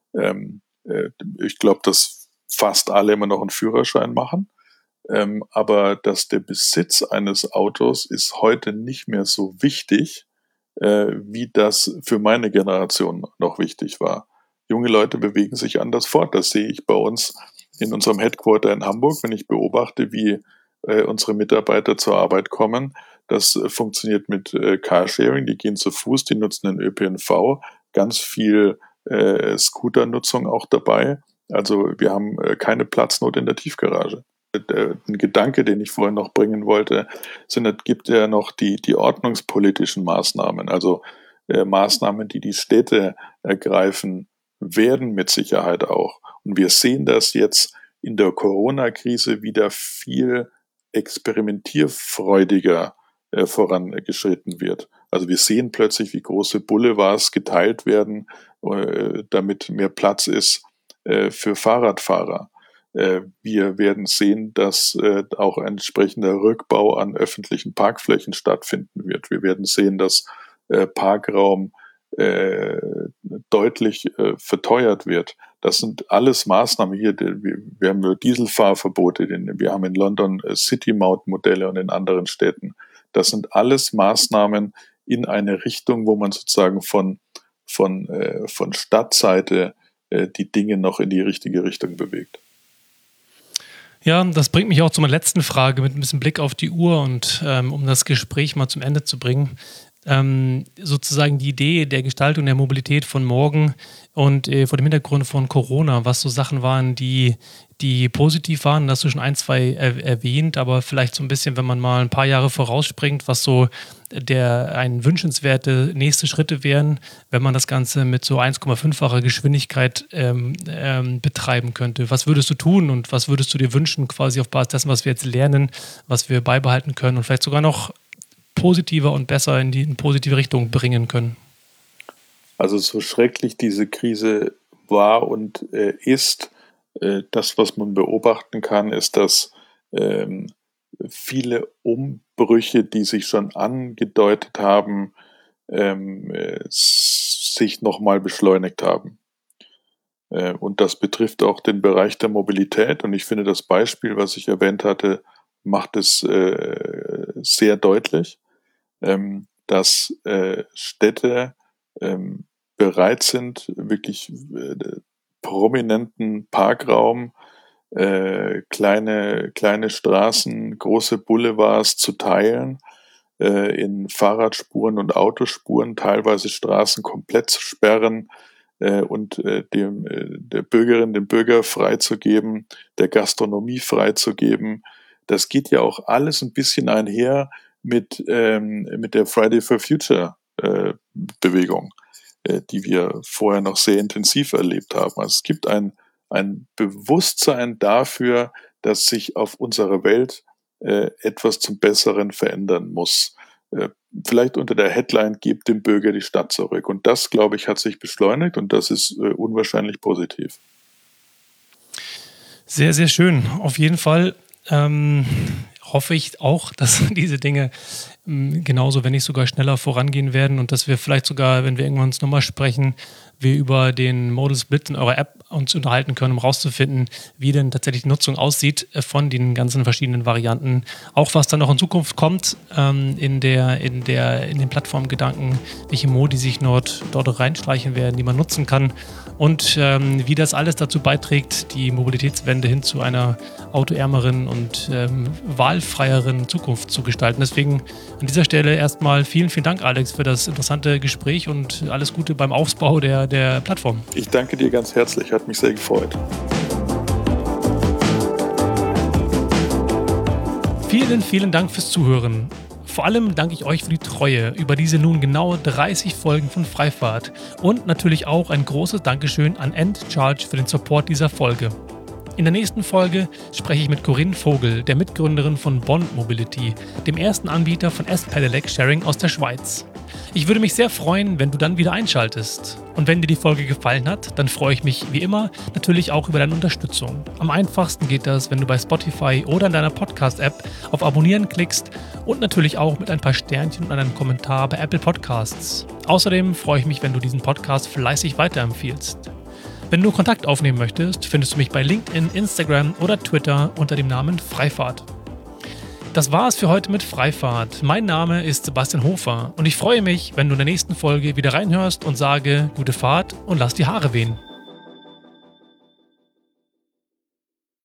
Ich glaube, dass fast alle immer noch einen Führerschein machen. Aber dass der Besitz eines Autos ist heute nicht mehr so wichtig, wie das für meine Generation noch wichtig war. Junge Leute bewegen sich anders fort. Das sehe ich bei uns in unserem Headquarter in Hamburg, wenn ich beobachte, wie unsere Mitarbeiter zur Arbeit kommen. Das funktioniert mit Carsharing, die gehen zu Fuß, die nutzen den ÖPNV, ganz viel Scooternutzung auch dabei. Also wir haben keine Platznot in der Tiefgarage. Ein Gedanke, den ich vorhin noch bringen wollte, gibt ja noch die ordnungspolitischen Maßnahmen, also Maßnahmen, die die Städte ergreifen werden mit Sicherheit auch. Und wir sehen das jetzt in der Corona-Krise wieder viel experimentierfreudiger vorangeschritten wird. Also wir sehen plötzlich, wie große Boulevards geteilt werden, damit mehr Platz ist für Fahrradfahrer. Wir werden sehen, dass auch ein entsprechender Rückbau an öffentlichen Parkflächen stattfinden wird. Wir werden sehen, dass Parkraum deutlich verteuert wird. Das sind alles Maßnahmen hier. Wir haben Dieselfahrverbote, wir haben in London City-Maut-Modelle und in anderen Städten. Das sind alles Maßnahmen in eine Richtung, wo man sozusagen von Stadtseite die Dinge noch in die richtige Richtung bewegt. Ja, das bringt mich auch zu meiner letzten Frage mit ein bisschen Blick auf die Uhr und um das Gespräch mal zum Ende zu bringen. Sozusagen die Idee der Gestaltung der Mobilität von morgen und vor dem Hintergrund von Corona, was so Sachen waren, die positiv waren, das hast du schon ein, zwei erwähnt, aber vielleicht so ein bisschen, wenn man mal ein paar Jahre vorausspringt, was so ein wünschenswerte nächste Schritte wären, wenn man das Ganze mit so 1,5-facher Geschwindigkeit betreiben könnte. Was würdest du tun und was würdest du dir wünschen, quasi auf Basis dessen, was wir jetzt lernen, was wir beibehalten können und vielleicht sogar noch positiver und besser in die positive Richtung bringen können? Also so schrecklich diese Krise war und ist, das, was man beobachten kann, ist, dass viele Umbrüche, die sich schon angedeutet haben, sich nochmal beschleunigt haben. Und das betrifft auch den Bereich der Mobilität. Und ich finde, das Beispiel, was ich erwähnt hatte, macht es sehr deutlich, dass Städte bereit sind, wirklich prominenten Parkraum, kleine Straßen, große Boulevards zu teilen, in Fahrradspuren und Autospuren, teilweise Straßen komplett zu sperren und der Bürgerin, dem Bürger freizugeben, der Gastronomie freizugeben. Das geht ja auch alles ein bisschen einher mit der Friday for Future Bewegung, die wir vorher noch sehr intensiv erlebt haben. Also es gibt ein Bewusstsein dafür, dass sich auf unserer Welt etwas zum Besseren verändern muss. Vielleicht unter der Headline, gebt dem Bürger die Stadt zurück. Und das, glaube ich, hat sich beschleunigt und das ist unwahrscheinlich positiv. Sehr, sehr schön. Auf jeden Fall hoffe ich auch, dass diese Dinge genauso, wenn nicht sogar schneller vorangehen werden und dass wir vielleicht sogar, wenn wir irgendwann uns nochmal sprechen, wir über den Modal Split in eurer App uns unterhalten können, um rauszufinden, wie denn tatsächlich die Nutzung aussieht von den ganzen verschiedenen Varianten. Auch was dann noch in Zukunft kommt in den Plattformgedanken, welche Modi sich dort reinstreichen werden, die man nutzen kann und wie das alles dazu beiträgt, die Mobilitätswende hin zu einer autoärmeren und wahlfreieren Zukunft zu gestalten. Deswegen an dieser Stelle erstmal vielen, vielen Dank, Alex, für das interessante Gespräch und alles Gute beim Aufbau der Plattform. Ich danke dir ganz herzlich, hat mich sehr gefreut. Vielen, vielen Dank fürs Zuhören. Vor allem danke ich euch für die Treue über diese nun genau 30 Folgen von Freifahrt und natürlich auch ein großes Dankeschön an Endcharge für den Support dieser Folge. In der nächsten Folge spreche ich mit Corinne Vogel, der Mitgründerin von Bond Mobility, dem ersten Anbieter von S-Pedelec Sharing aus der Schweiz. Ich würde mich sehr freuen, wenn du dann wieder einschaltest. Und wenn dir die Folge gefallen hat, dann freue ich mich wie immer natürlich auch über deine Unterstützung. Am einfachsten geht das, wenn du bei Spotify oder in deiner Podcast-App auf Abonnieren klickst und natürlich auch mit ein paar Sternchen und einem Kommentar bei Apple Podcasts. Außerdem freue ich mich, wenn du diesen Podcast fleißig weiterempfiehlst. Wenn du Kontakt aufnehmen möchtest, findest du mich bei LinkedIn, Instagram oder Twitter unter dem Namen Freifahrt. Das war's für heute mit Freifahrt. Mein Name ist Sebastian Hofer und ich freue mich, wenn du in der nächsten Folge wieder reinhörst und sage gute Fahrt und lass die Haare wehen.